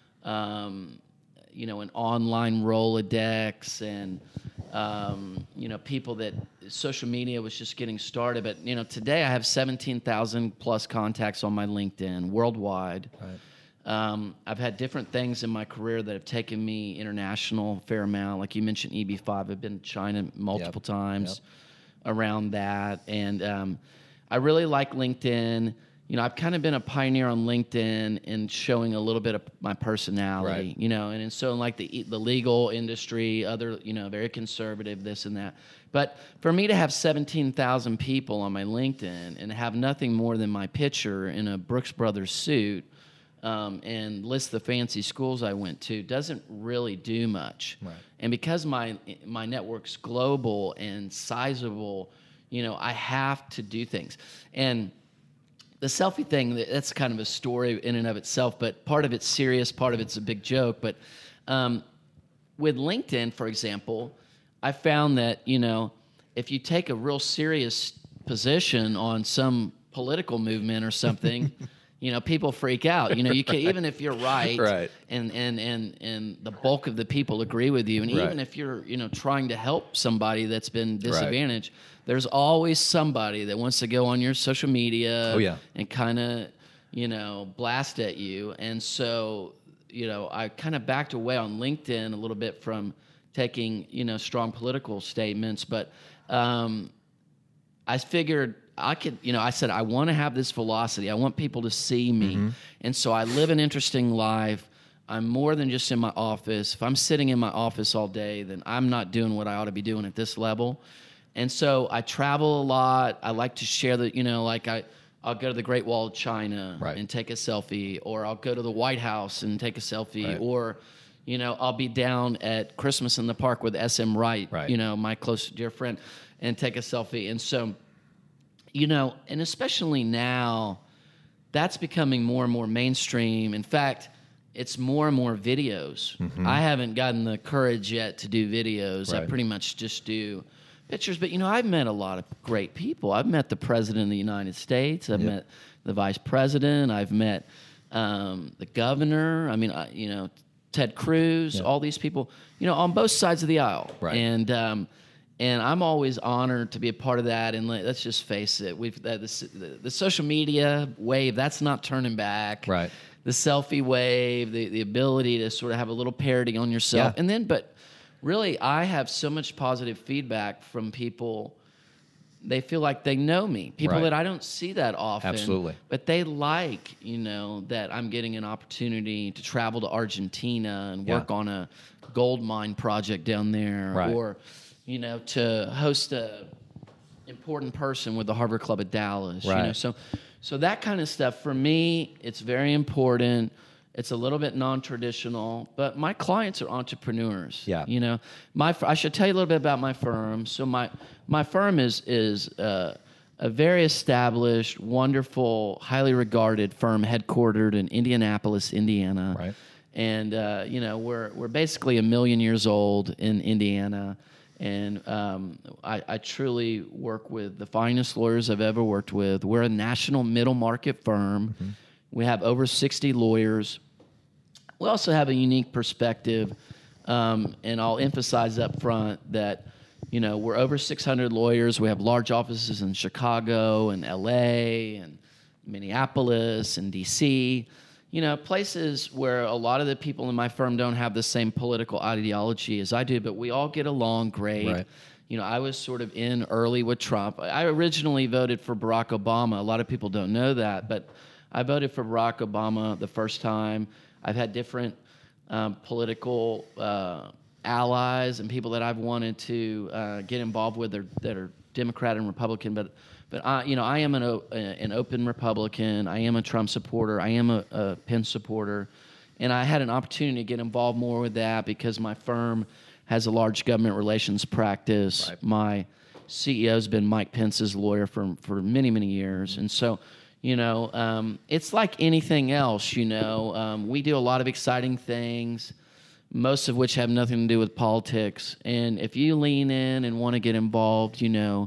um, you know, an online Rolodex and, um, you know, people that social media was just getting started. But, you know, today I have seventeen thousand plus contacts on my LinkedIn worldwide. Right. Um, I've had different things in my career that have taken me international a fair amount. Like you mentioned E B five. I've been to China multiple yep. times yep. around that. And um, I really like LinkedIn. You know, I've kind of been a pioneer on LinkedIn in showing a little bit of my personality, right. you know, and, and so in like the the legal industry, other, you know, very conservative, this and that. But for me to have seventeen thousand people on my LinkedIn and have nothing more than my picture in a Brooks Brothers suit um, and list the fancy schools I went to doesn't really do much. Right. And because my my network's global and sizable, you know, I have to do things. And the selfie thing, that's kind of a story in and of itself, but part of it's serious, part of it's a big joke. But um, with LinkedIn, for example, I found that, you know, if you take a real serious position on some political movement or something, you know, people freak out. You know, you can right. even if you're right, right. and, and and and the bulk of the people agree with you, and right. even if you're, you know, trying to help somebody that's been disadvantaged, right. there's always somebody that wants to go on your social media oh, yeah. and kind of, you know, blast at you. And so, you know, I kind of backed away on LinkedIn a little bit from taking, you know, strong political statements, but um, I figured I could, you know, I said, I want to have this velocity. I want people to see me. Mm-hmm. And so I live an interesting life. I'm more than just in my office. If I'm sitting in my office all day, then I'm not doing what I ought to be doing at this level. And so I travel a lot. I like to share the, you know, like I, I'll go to the Great Wall of China right. and take a selfie, or I'll go to the White House and take a selfie, right. or, you know, I'll be down at Christmas in the Park with S M Wright, right. you know, my close dear friend, and take a selfie. And so, you know, and especially now, that's becoming more and more mainstream. In fact, it's more and more videos. Mm-hmm. I haven't gotten the courage yet to do videos. Right. I pretty much just do pictures, but you know, I've met a lot of great people. I've met the president of the United States. I've Yep. met the vice president. I've met um, the governor. I mean, I, you know, Ted Cruz. Yep. All these people. You know, on both sides of the aisle. Right. And um, and I'm always honored to be a part of that. And let, let's just face it, we've that the, the, the social media wave. That's not turning back. Right. The selfie wave. The the ability to sort of have a little parody on yourself. Yeah. And then, but. Really, I have so much positive feedback from people. They feel like they know me. People Right. that I don't see that often. Absolutely. But they like, you know, that I'm getting an opportunity to travel to Argentina and Yeah. work on a gold mine project down there. Right. Or, you know, to host a important person with the Harvard Club of Dallas. Right. You know, so so that kind of stuff, for me, it's very important. It's a little bit non-traditional, but my clients are entrepreneurs. Yeah. You know, my f- I should tell you a little bit about my firm. So my my firm is is uh, a very established, wonderful, highly regarded firm headquartered in Indianapolis, Indiana. Right. And uh, you know, we're we're basically a million years old in Indiana, and um, I, I truly work with the finest lawyers I've ever worked with. We're a national middle market firm. Mm-hmm. We have over sixty lawyers. We also have a unique perspective, um, and I'll emphasize up front that, you know, we're over six hundred lawyers. We have large offices in Chicago and L A and Minneapolis and D C, you know, places where a lot of the people in my firm don't have the same political ideology as I do, but we all get along great. Right. You know, I was sort of in early with Trump. I originally voted for Barack Obama. A lot of people don't know that, but I voted for Barack Obama the first time. I've had different um, political uh, allies and people that I've wanted to uh, get involved with that are, that are Democrat and Republican, but but I, you know, I am an o- an open Republican. I am a Trump supporter. I am a, a Pence supporter, and I had an opportunity to get involved more with that because my firm has a large government relations practice. Right. My C E O has been Mike Pence's lawyer for for many many years, and so. You know, um, it's like anything else, you know. Um, we do a lot of exciting things, most of which have nothing to do with politics. And if you lean in and want to get involved, you know,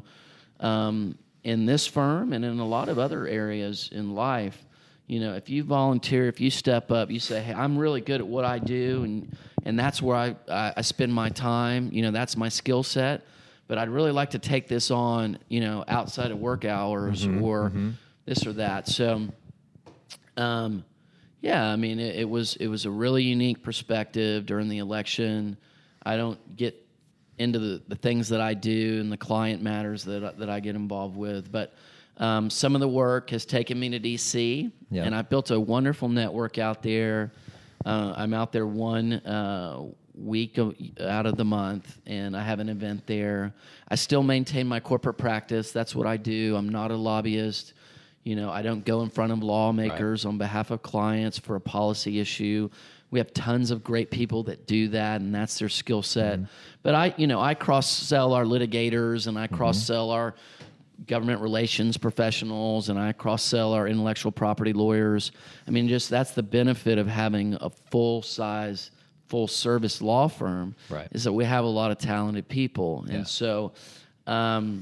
um, in this firm and in a lot of other areas in life, you know, if you volunteer, if you step up, you say, hey, I'm really good at what I do, and, and that's where I, I, I spend my time, you know, that's my skill set. But I'd really like to take this on, you know, outside of work hours Mm-hmm, or... mm-hmm. this or that. So, um, yeah, I mean, it, it was it was a really unique perspective during the election. I don't get into the, the things that I do and the client matters that that I get involved with, but um, some of the work has taken me to D C, Yeah. and I've built a wonderful network out there. Uh, I'm out there one uh, week of, out of the month, and I have an event there. I still maintain my corporate practice. That's what I do. I'm not a lobbyist. You know, I don't go in front of lawmakers right. on behalf of clients for a policy issue. We have tons of great people that do that, and that's their skill set. Mm-hmm. But I, you know, I cross-sell our litigators, and I cross-sell mm-hmm. our government relations professionals, and I cross-sell our intellectual property lawyers. I mean, just that's the benefit of having a full-size, full-service law firm, right. is that we have a lot of talented people. Yeah. And so... Um,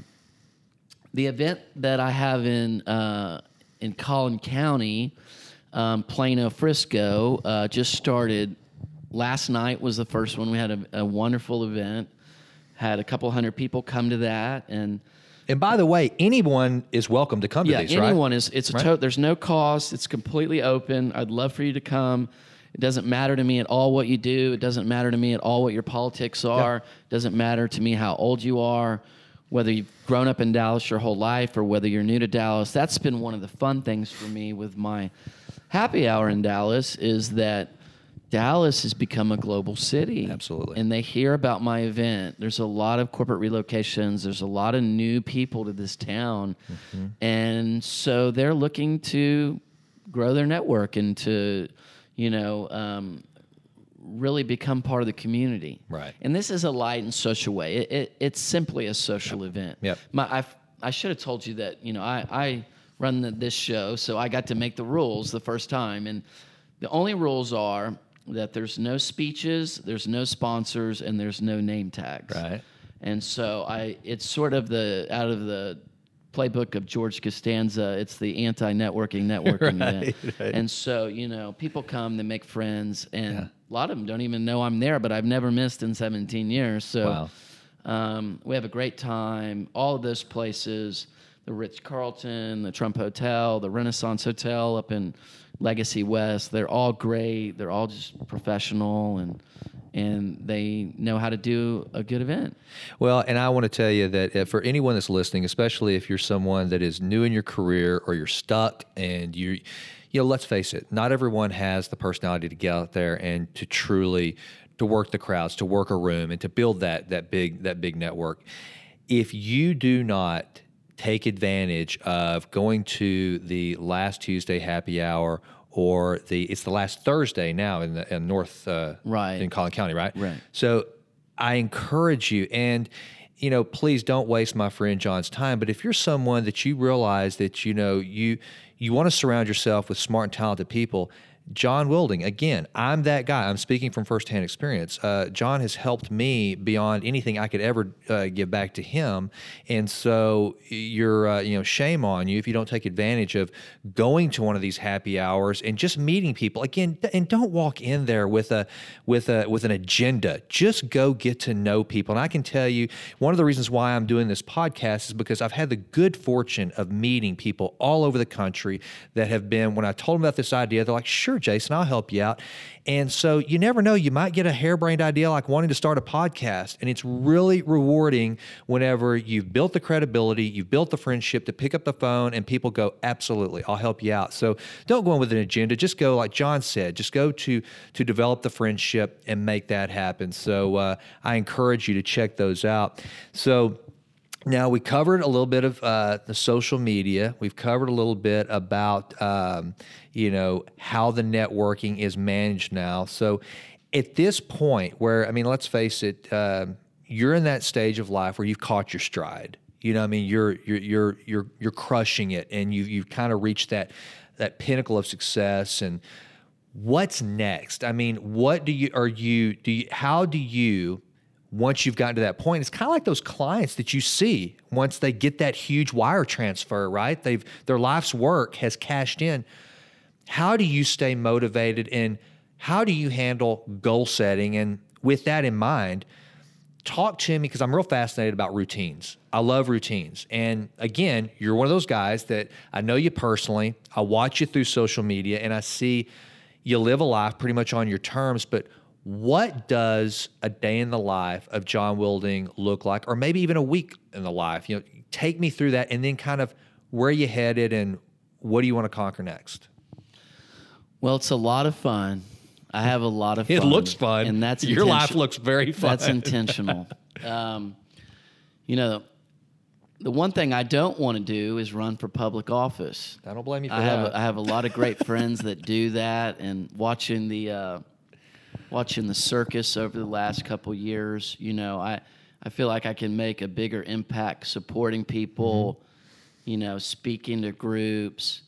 The event that I have in uh, in Collin County, um, Plano, Frisco, uh, just started last night. Was the first one. We had a, a wonderful event. Had a couple hundred people come to that, and and by the way, anyone is welcome to come yeah, to these. Right? anyone is. It's a right? to- there's no cost. It's completely open. I'd love for you to come. It doesn't matter to me at all what you do. It doesn't matter to me at all what your politics are. Yeah. It doesn't matter to me how old you are. Whether you've grown up in Dallas your whole life or whether you're new to Dallas, that's been one of the fun things for me with my happy hour in Dallas is that Dallas has become a global city. Absolutely. And they hear about my event. There's a lot of corporate relocations. There's a lot of new people to this town. Mm-hmm. And so they're looking to grow their network and to, you know, um, really become part of the community. Right. And this is a light and social way. It, it, it's simply a social yep. event. Yep. My, I, I should have told you that, you know, I, I run the, this show, so I got to make the rules the first time. And the only rules are that there's no speeches, there's no sponsors, and there's no name tags. Right. And so I, it's sort of the out of the playbook of George Costanza. It's the anti-networking networking right, event. Right. And so, you know, people come, they make friends, and Yeah. a lot of them don't even know I'm there, but I've never missed in seventeen years. So Wow. um, we have a great time. All of those places, the Ritz-Carlton, the Trump Hotel, the Renaissance Hotel up in Legacy West, they're all great. They're all just professional, and and they know how to do a good event. Well, and I want to tell you that uh, for anyone that's listening, especially if you're someone that is new in your career or you're stuck and you, you know, let's face it, not everyone has the personality to get out there and to truly to work the crowds, to work a room, and to build that that big that big network. If you do not take advantage of going to the last Tuesday happy hour, or the it's the last Thursday now in the in North uh, Right. in Collin County, right? Right. So I encourage you, and you know, please don't waste my friend John's time. But if you're someone that you realize that you know you you want to surround yourself with smart and talented people, John Wilding, again, I'm that guy. I'm speaking from firsthand experience. Uh, John has helped me beyond anything I could ever uh, give back to him. And so you're, uh, you know, shame on you if you don't take advantage of going to one of these happy hours and just meeting people. Again, and don't walk in there with a with a with an agenda. Just go get to know people. And I can tell you, one of the reasons why I'm doing this podcast is because I've had the good fortune of meeting people all over the country that have been, when I told them about this idea, they're like, sure, Jason, I'll help you out. And so you never know, you might get a harebrained idea like wanting to start a podcast. And it's really rewarding whenever you've built the credibility, you've built the friendship to pick up the phone and people go, absolutely, I'll help you out. So don't go in with an agenda. Just go, like John said, just go to to develop the friendship and make that happen. So uh, I encourage you to check those out. So now, we covered a little bit of uh, the social media. We've covered a little bit about, um, you know, how the networking is managed now. So at this point where, I mean, let's face it, uh, you're in that stage of life where you've caught your stride. You know, I mean, you're you're you're you're you're crushing it, and you you've kind of reached that that pinnacle of success. And what's next? I mean, what do you are you do? You, how do you once you've gotten to that point, it's kind of like those clients that you see once they get that huge wire transfer, right? They've their life's work has cashed in. How do you stay motivated, and how do you handle goal setting? And with that in mind, talk to me, because I'm real fascinated about routines. I love routines. And again, you're one of those guys that I know you personally. I watch you through social media, and I see you live a life pretty much on your terms, but what does a day in the life of John Wilding look like, or maybe even a week in the life? You know, take me through that, and then kind of where you headed and what do you want to conquer next? Well, it's a lot of fun. I have a lot of fun. It looks fun, and that's your life intention- looks very fun. That's intentional. um, you know, the one thing I don't want to do is run for public office. I don't blame you for I that. have a, I have a lot of great friends that do that, and watching the. Uh, Watching the circus over the last couple years, you know, I, I feel like I can make a bigger impact supporting people, mm-hmm. you know, speaking to groups,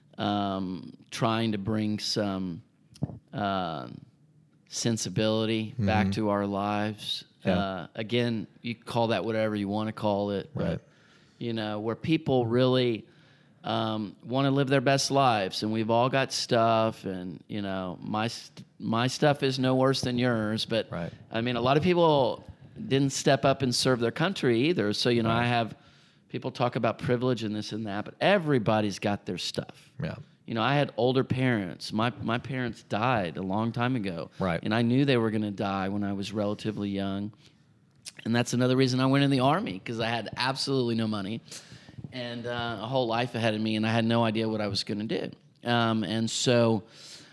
um, trying to bring some uh, sensibility mm-hmm. back to our lives. Yeah. Uh, again, you call that whatever you want to call it, right. but, you know, where people really um, want to live their best lives, and we've all got stuff, and you know, my st- my stuff is no worse than yours, but right. I mean, a lot of people didn't step up and serve their country either. So you know, right. I have people talk about privilege and this and that, but everybody's got their stuff. Yeah. You know, I had older parents. My my parents died a long time ago, right? And I knew they were going to die when I was relatively young, and that's another reason I went in the Army, because I had absolutely no money. And uh, a whole life ahead of me, and I had no idea what I was going to do. Um, and so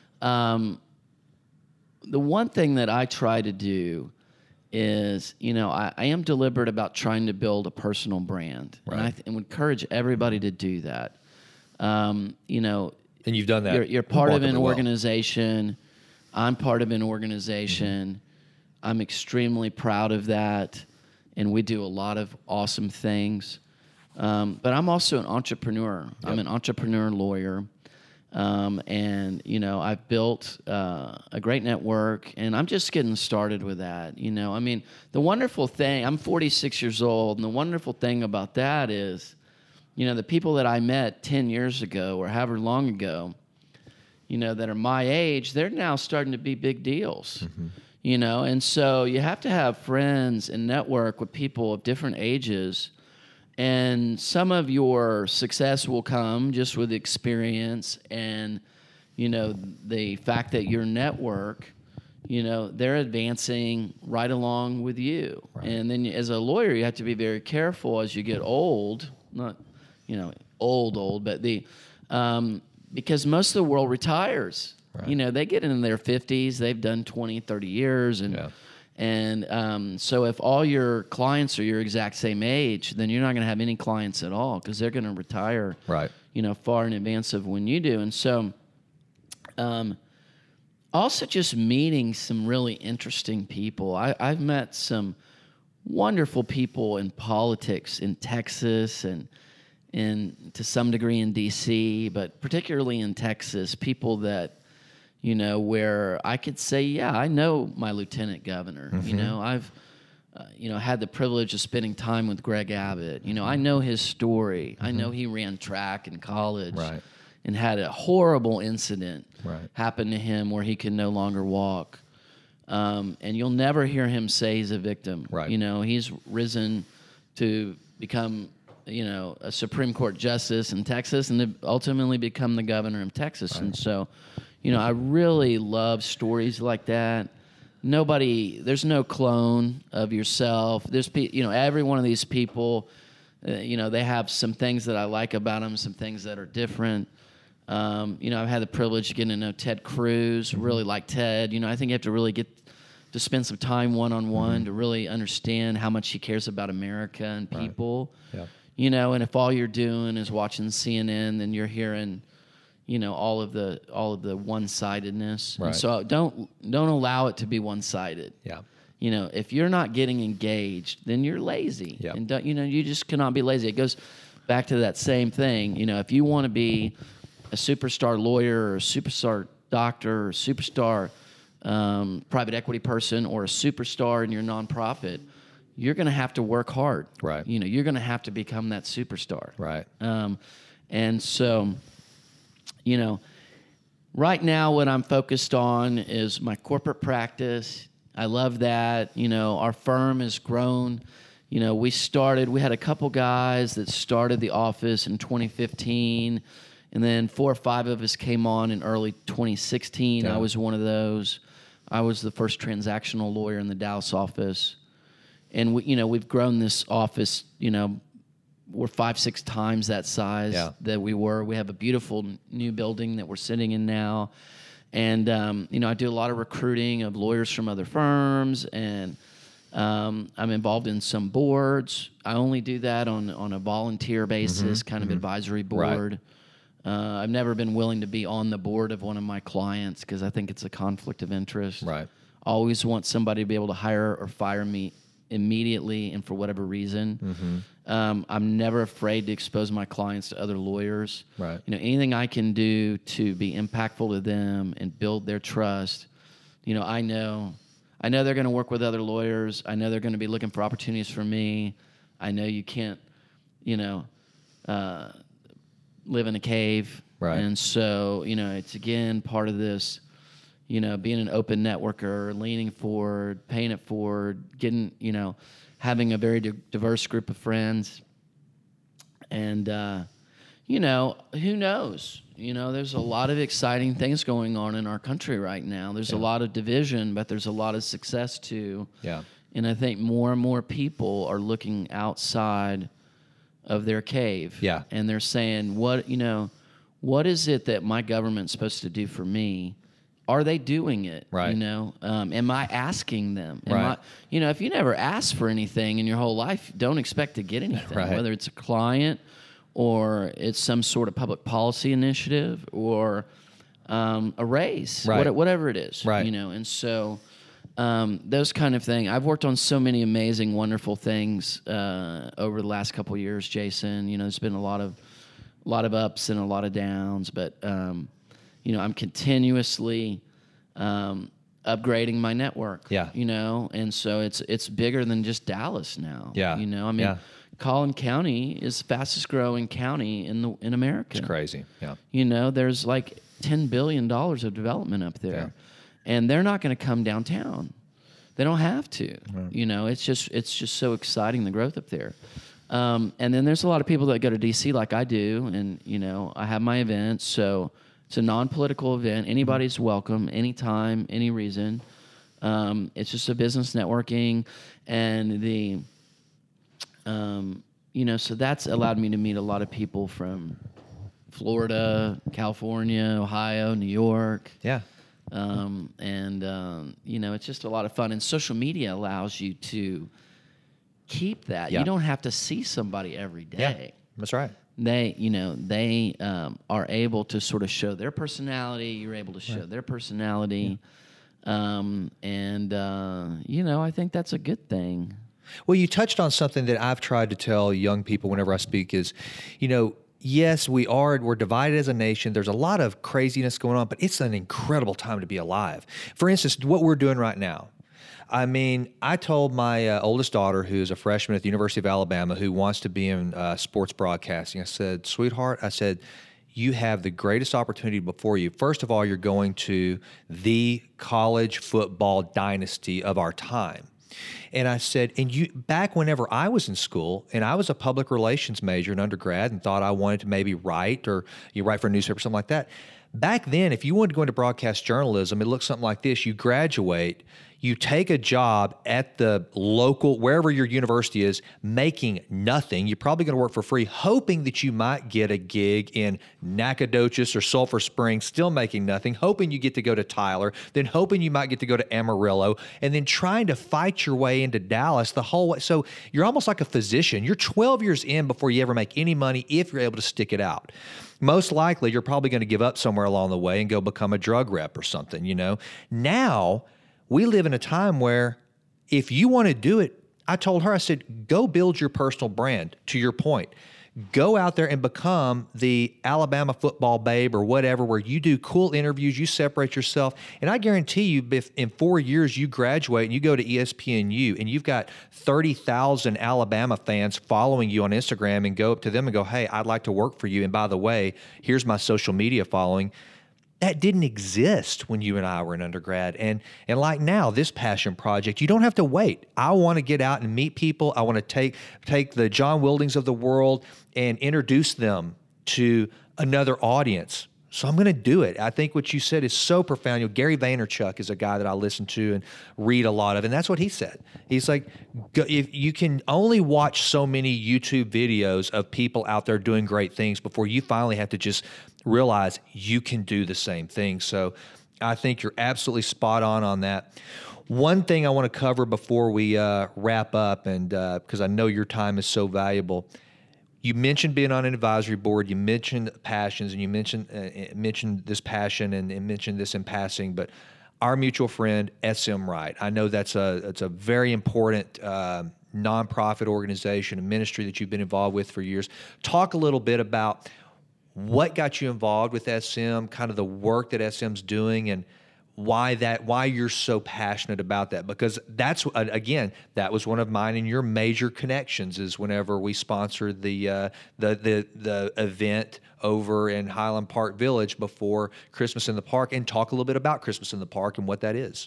um, the one thing that I try to do is, you know, I, I am deliberate about trying to build a personal brand. Right. And I th- and would encourage everybody to do that. Um, you know, and you've done that. You're, you're part of an well. organization. I'm part of an organization. Mm-hmm. I'm extremely proud of that, and we do a lot of awesome things. Um, but I'm also an entrepreneur. Yep. I'm an entrepreneur lawyer, Um, and, you know, I've built uh, a great network, and I'm just getting started with that. You know, I mean, the wonderful thing, I'm forty-six years old, and the wonderful thing about that is, you know, the people that I met ten years ago or however long ago, you know, that are my age, they're now starting to be big deals, mm-hmm. you know, and so you have to have friends and network with people of different ages. And some of your success will come just with experience and, you know, the fact that your network, you know, they're advancing right along with you. Right. And then as a lawyer, you have to be very careful as you get old, not, you know, old, old, but the, um, because most of the world retires. Right. You know, they get in their fifties, they've done twenty, thirty years, and yeah. And um, so if all your clients are your exact same age, then you're not going to have any clients at all because they're going to retire, right? You know, far in advance of when you do. And so um, also just meeting some really interesting people. I, I've met some wonderful people in politics in Texas and in to some degree in D C, but particularly in Texas, people that, you know, where I could say, yeah, I know my lieutenant governor. Mm-hmm. You know, I've, uh, you know, had the privilege of spending time with Greg Abbott. You know, I know his story. Mm-hmm. I know he ran track in college right. and had a horrible incident right. happen to him where he could no longer walk. Um, and you'll never hear him say he's a victim. Right. You know, he's risen to become, you know, a Supreme Court justice in Texas and to ultimately become the governor of Texas. Right. And so, you know, I really love stories like that. Nobody, there's no clone of yourself. There's, pe- you know, every one of these people, uh, you know, they have some things that I like about them, some things that are different. Um, you know, I've had the privilege of getting to know Ted Cruz, mm-hmm. really like Ted. You know, I think you have to really get to spend some time one-on-one mm-hmm. to really understand how much he cares about America and people. Right. Yeah. You know, and if all you're doing is watching C N N, then you're hearing, you know, all of the all of the one-sidedness. Right. And so don't don't allow it to be one-sided. Yeah. You know, if you're not getting engaged, then you're lazy. Yeah. And don't, you know, you just cannot be lazy. It goes back to that same thing. You know, if you want to be a superstar lawyer or a superstar doctor or a superstar um, private equity person or a superstar in your nonprofit, you're going to have to work hard. Right. You know, you're going to have to become that superstar. Right. Um, and so, you know, right now what I'm focused on is my corporate practice. I love that. You know, our firm has grown. You know, we started, we had a couple guys that started the office in twenty fifteen, and then four or five of us came on in early twenty sixteen. Yeah. I was one of those. I was the first transactional lawyer in the Dallas office. And, we, you know, we've grown this office, you know, we're five, six times that size yeah. that we were. We have a beautiful new building that we're sitting in now. And, um, you know, I do a lot of recruiting of lawyers from other firms, and um, I'm involved in some boards. I only do that on, on a volunteer basis, mm-hmm, kind mm-hmm. of advisory board. Right. Uh, I've never been willing to be on the board of one of my clients because I think it's a conflict of interest. Right. Always want somebody to be able to hire or fire me immediately and for whatever reason. Mm-hmm. Um, I'm never afraid to expose my clients to other lawyers. Right. You know, anything I can do to be impactful to them and build their trust. You know, I know, I know they're going to work with other lawyers. I know they're going to be looking for opportunities for me. I know you can't, you know, uh, live in a cave. Right. And so, you know, it's again part of this, you know, being an open networker, leaning forward, paying it forward, getting, you know, having a very di- diverse group of friends. And, uh, you know, who knows? You know, there's a lot of exciting things going on in our country right now. There's yeah. a lot of division, but there's a lot of success too. Yeah. And I think more and more people are looking outside of their cave. Yeah. And they're saying, what, you know, what is it that my government's supposed to do for me? Are they doing it? Right. You know, um, am I asking them? Am right. I, you know, if you never ask for anything in your whole life, don't expect to get anything, right. whether it's a client or it's some sort of public policy initiative or um, a raise, right. what, whatever it is, right. you know, and so um, those kind of things. I've worked on so many amazing, wonderful things uh, over the last couple of years, Jason. You know, there's been a lot of, a lot of ups and a lot of downs, but um, you know, I'm continuously um, upgrading my network. Yeah. You know, and so it's it's bigger than just Dallas now. Yeah. You know, I mean, Yeah. Collin County is the fastest growing county in the in America. It's crazy. Yeah. You know, there's like ten billion dollars of development up there. Yeah. And they're not going to come downtown. They don't have to. Right. You know, it's just it's just so exciting, the growth up there. Um, and then there's a lot of people that go to D C like I do, and you know, I have my events, so it's a non-political event. Anybody's mm-hmm. welcome, anytime, any reason. Um, it's just a business networking, and the, um, you know, so that's allowed me to meet a lot of people from Florida, California, Ohio, New York. Yeah. Um, and, um, you know, it's just a lot of fun. And social media allows you to keep that. Yeah. You don't have to see somebody every day. Yeah, that's right. They, you know, they um, are able to sort of show their personality. You're able to show right. their personality. Yeah. Um, and, uh, you know, I think that's a good thing. Well, you touched on something that I've tried to tell young people whenever I speak is, you know, yes, we are. We're divided as a nation. There's a lot of craziness going on, but it's an incredible time to be alive. For instance, what we're doing right now. I mean, I told my uh, oldest daughter, who's a freshman at the University of Alabama, who wants to be in uh, sports broadcasting, I said, sweetheart, I said, you have the greatest opportunity before you. First of all, you're going to the college football dynasty of our time. And I said, and you, back whenever I was in school, and I was a public relations major in undergrad and thought I wanted to maybe write or you write for a newspaper, something like that. Back then, if you wanted to go into broadcast journalism, it looked something like this. You graduate, you take a job at the local, wherever your university is, making nothing. You're probably going to work for free, hoping that you might get a gig in Nacogdoches or Sulphur Springs, still making nothing, hoping you get to go to Tyler, then hoping you might get to go to Amarillo, and then trying to fight your way into Dallas the whole way. So you're almost like a physician. You're twelve years in before you ever make any money if you're able to stick it out. Most likely, you're probably going to give up somewhere along the way and go become a drug rep or something, you know. Now, we live in a time where if you want to do it, I told her, I said, go build your personal brand, to your point. Go out there and become the Alabama football babe or whatever, where you do cool interviews, you separate yourself. And I guarantee you, if in four years you graduate and you go to E S P N U and you've got thirty thousand Alabama fans following you on Instagram and go up to them and go, hey, I'd like to work for you. And by the way, here's my social media following. That didn't exist when you and I were in undergrad. And and like now, this passion project, you don't have to wait. I want to get out and meet people. I want to take take the John Wildings of the world and introduce them to another audience. So I'm going to do it. I think what you said is so profound. You know, Gary Vaynerchuk is a guy that I listen to and read a lot of, and that's what he said. He's like, if you can only watch so many YouTube videos of people out there doing great things before you finally have to just realize you can do the same thing. So I think you're absolutely spot on on that. One thing I want to cover before we uh, wrap up, and uh, because I know your time is so valuable. You mentioned being on an advisory board. You mentioned passions, and you mentioned uh, mentioned this passion, and, and mentioned this in passing. But our mutual friend S M Wright, I know that's a it's a very important uh, nonprofit organization, a ministry that you've been involved with for years. Talk a little bit about what got you involved with S M, kind of the work that S M's doing, and why that why you're so passionate about that. Because that's, again, that was one of mine and your major connections, is whenever we sponsored the uh, the the the event over in Highland Park Village before Christmas in the Park, and talk a little bit about Christmas in the Park and what that is.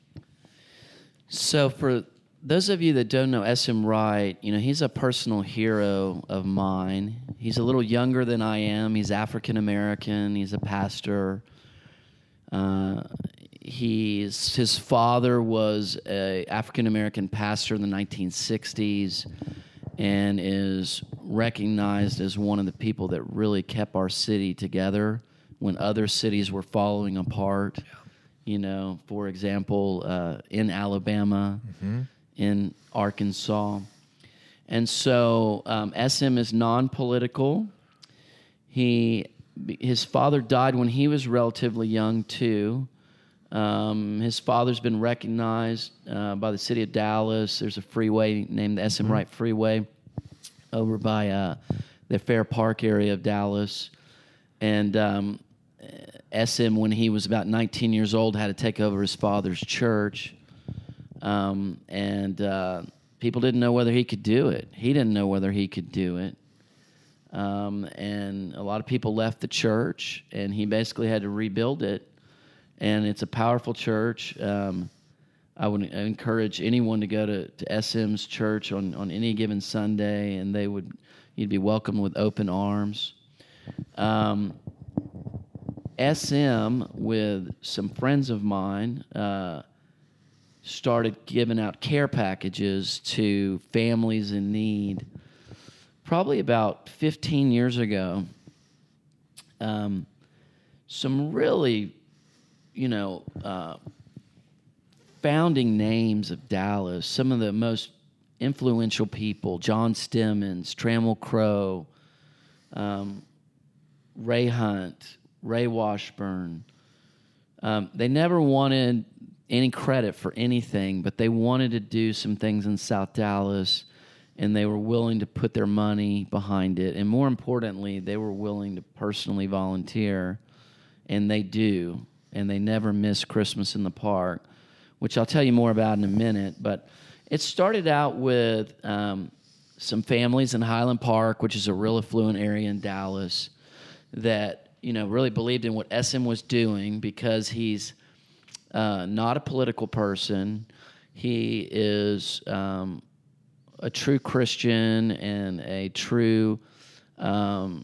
So for those of you that don't know S M Wright, you know, he's a personal hero of mine. He's a little younger than I am. He's African American. He's a pastor. Uh, he's his father was a African American pastor in the nineteen sixties, and is recognized as one of the people that really kept our city together when other cities were falling apart. Yeah. You know, for example, uh, in Alabama, mm-hmm. in Arkansas. And so um, S M is non-political. He, his father died when he was relatively young, too. Um, his father's been recognized uh, by the city of Dallas. There's a freeway named the S M mm-hmm. Wright Freeway over by uh, the Fair Park area of Dallas. And um, S M, when he was about nineteen years old, had to take over his father's church. Um, and uh, people didn't know whether he could do it. He didn't know whether he could do it. Um, and a lot of people left the church, and he basically had to rebuild it. And it's a powerful church. Um, I would encourage anyone to go to, to S M's church on, on any given Sunday, and they would you'd be welcomed with open arms. Um, S M, with some friends of mine, uh, started giving out care packages to families in need probably about fifteen years ago. Um, some really, you know, uh, founding names of Dallas, some of the most influential people, John Stemmons, Trammell Crow, um, Ray Hunt, Ray Washburn. Um, they never wanted any credit for anything, but they wanted to do some things in South Dallas, and they were willing to put their money behind it. And more importantly, they were willing to personally volunteer, and they do. And they never miss Christmas in the Park, which I'll tell you more about in a minute. But it started out with um, some families in Highland Park, which is a real affluent area in Dallas, that you know really believed in what S M was doing, because he's uh, not a political person. He is um, a true Christian and a true um,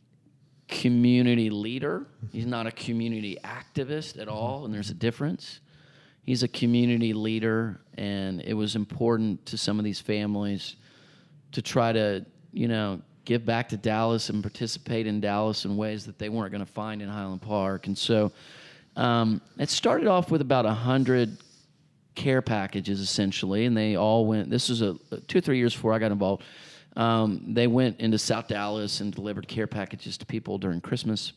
community leader. He's not a community activist at all, and there's a difference. He's a community leader, and it was important to some of these families to try to, you know, give back to Dallas and participate in Dallas in ways that they weren't going to find in Highland Park. And so um, it started off with about one hundred care packages, essentially, and they all went, this was a, two or three years before I got involved, um, they went into South Dallas and delivered care packages to people during Christmas.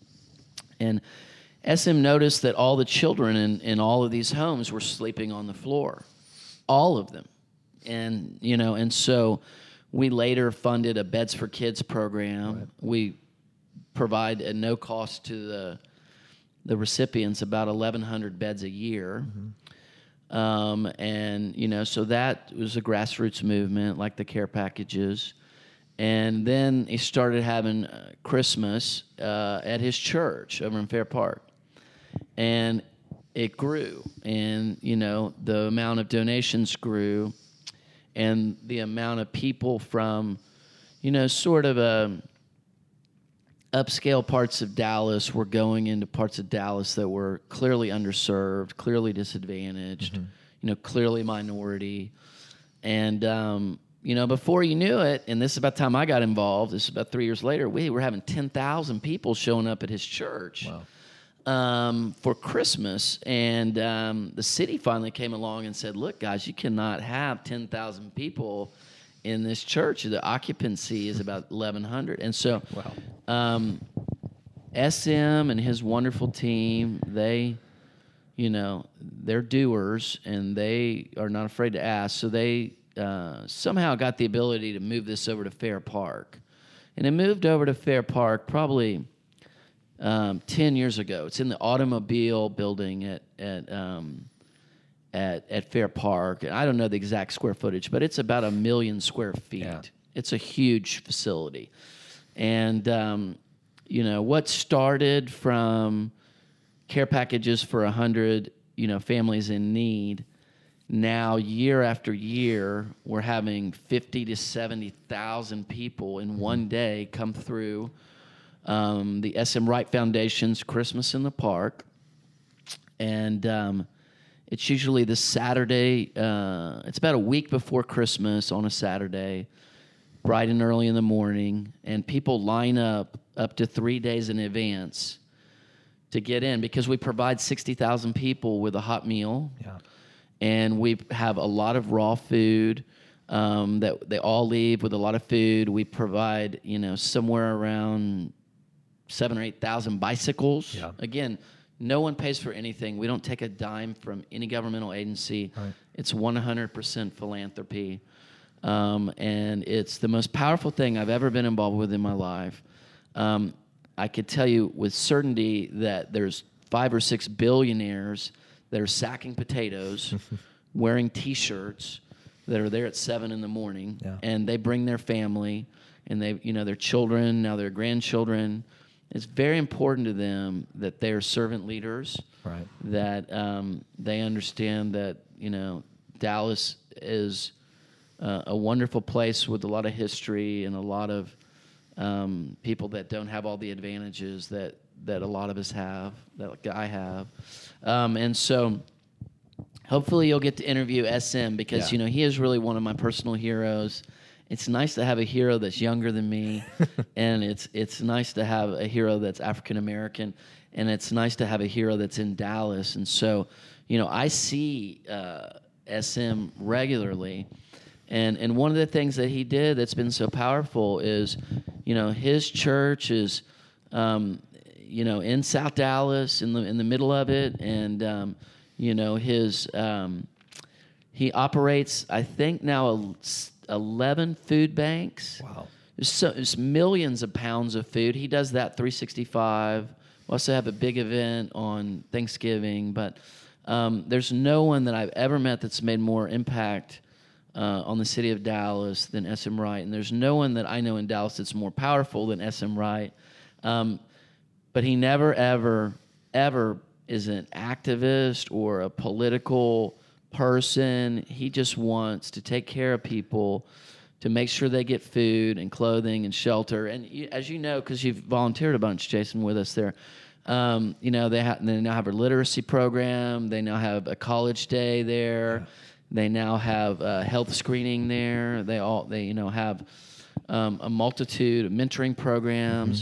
And S M noticed that all the children in, in all of these homes were sleeping on the floor, all of them. And, you know, and so we later funded a Beds for Kids program. Right. We provide at no cost to the the recipients about eleven hundred beds a year. Mm-hmm. Um, and, you know, so that was a grassroots movement, like the care packages. And then he started having uh, Christmas uh, at his church over in Fair Park. And it grew. And, you know, the amount of donations grew. And the amount of people from, you know, sort of a upscale parts of Dallas were going into parts of Dallas that were clearly underserved, clearly disadvantaged, mm-hmm. you know, clearly minority. And, um, you know, before you knew it, and this is about the time I got involved, this is about three years later, we were having ten thousand people showing up at his church. Wow. Um, for Christmas, and um, the city finally came along and said, look, guys, you cannot have ten thousand people in this church. The occupancy is about eleven hundred. And so wow. um, S M and his wonderful team, they, you know, they're doers, and they are not afraid to ask. So they uh, somehow got the ability to move this over to Fair Park. And it moved over to Fair Park probably Um, ten years ago. It's in the automobile building at at um, at at Fair Park. And I don't know the exact square footage, but it's about a million square feet. Yeah. It's a huge facility. And um, you know, what started from care packages for a hundred, you know, families in need, now year after year we're having fifty to seventy thousand people in one day come through Um, the S M Wright Foundation's Christmas in the Park. And um, it's usually the Saturday, uh, it's about a week before Christmas on a Saturday, bright and early in the morning, and people line up up to three days in advance to get in, because we provide sixty thousand people with a hot meal. Yeah. And we have a lot of raw food um, that they all leave with a lot of food. We provide, you know, somewhere around seven or eight thousand bicycles. Yeah. Again, no one pays for anything. We don't take a dime from any governmental agency. Right. It's one hundred percent philanthropy. Um, and it's the most powerful thing I've ever been involved with in my life. Um, I could tell you with certainty that there's five or six billionaires that are sacking potatoes, wearing T-shirts, that are there at seven in the morning, yeah. and they bring their family, and they, you know, their children, now their grandchildren. It's very important to them that they are servant leaders, right? That um, they understand that, you know, Dallas is uh, a wonderful place with a lot of history and a lot of um, people that don't have all the advantages that that a lot of us have, that I have, um, and so. Hopefully you'll get to interview S M because, yeah. you know, he is really one of my personal heroes. It's nice to have a hero that's younger than me, and it's it's nice to have a hero that's African American, and it's nice to have a hero that's in Dallas. And so, you know, I see uh, S M regularly, and and one of the things that he did that's been so powerful is, you know, his church is, um, you know, in South Dallas, in the in the middle of it, and um, You know, his um, he operates, I think now, eleven food banks. Wow. There's, so, there's millions of pounds of food. He does that three sixty-five. We also have a big event on Thanksgiving. But um, there's no one that I've ever met that's made more impact uh, on the city of Dallas than S M Wright. And there's no one that I know in Dallas that's more powerful than S M Wright. Um, but he never, ever, ever... is an activist or a political person. He just wants to take care of people, to make sure they get food and clothing and shelter. And you, as you know, because you've volunteered a bunch, Jason, with us there, um, you know, they, ha- they now have a literacy program. They now have a college day there. Yeah. They now have a health screening there. They all, they you know, have um, a multitude of mentoring programs.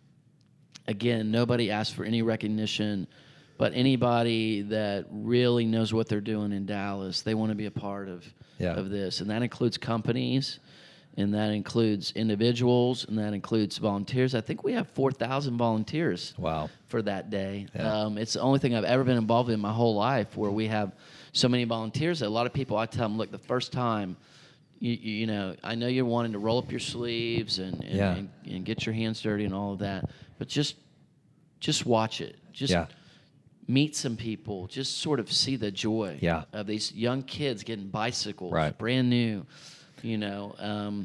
Mm-hmm. Again, nobody asked for any recognition. But anybody that really knows what they're doing in Dallas, they want to be a part of yeah. of this. And that includes companies, and that includes individuals, and that includes volunteers. I think we have four thousand volunteers wow. for that day. Yeah. Um, it's the only thing I've ever been involved in my whole life where we have so many volunteers. A lot of people, I tell them, look, the first time, you, you know, I know you're wanting to roll up your sleeves and, and, yeah. and, and get your hands dirty and all of that, but just just watch it. Just yeah. meet some people, just sort of see the joy yeah. of these young kids getting bicycles, right. brand new, you know. Um,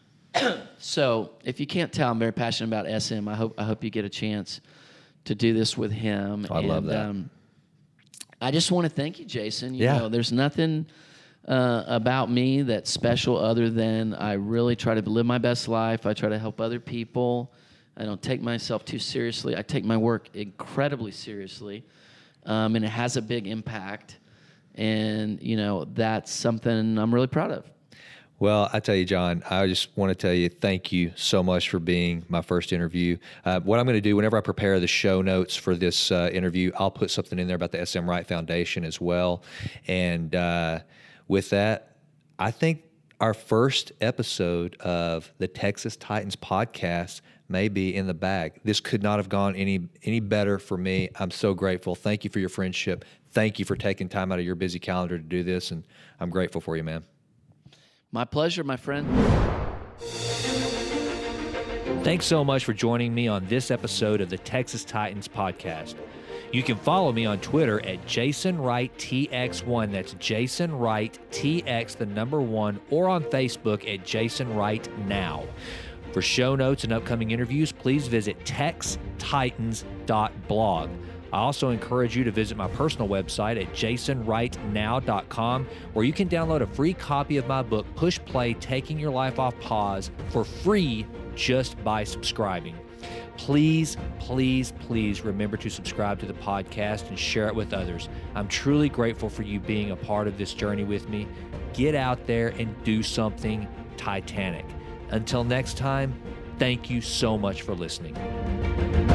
so if you can't tell, I'm very passionate about S M. I hope I hope you get a chance to do this with him. I and, love that. Um, I just want to thank you, Jason. You yeah. know, there's nothing uh, about me that's special other than I really try to live my best life. I try to help other people. I don't take myself too seriously. I take my work incredibly seriously. Um, and it has a big impact, and you know that's something I'm really proud of. Well, I tell you, John, I just want to tell you thank you so much for being my first interview. Uh, what I'm going to do whenever I prepare the show notes for this uh, interview, I'll put something in there about the S M Wright Foundation as well. And uh, with that, I think our first episode of the Texas Titans podcast may be in the bag. This could not have gone any any better for me. I'm so grateful. Thank you for your friendship. Thank you for taking time out of your busy calendar to do this, and I'm grateful for you, man. My pleasure, my friend. Thanks so much for joining me on this episode of the Texas Titans podcast. You can follow me on Twitter at Jason Wright T X one. That's Jason Wright T X, the number one, or on Facebook at Jason Wright Now. For show notes and upcoming interviews, please visit tex titans dot blog. I also encourage you to visit my personal website at jason wright now dot com, where you can download a free copy of my book, Push Play, Taking Your Life Off Pause, for free just by subscribing. Please, please, please remember to subscribe to the podcast and share it with others. I'm truly grateful for you being a part of this journey with me. Get out there and do something titanic. Until next time, thank you so much for listening.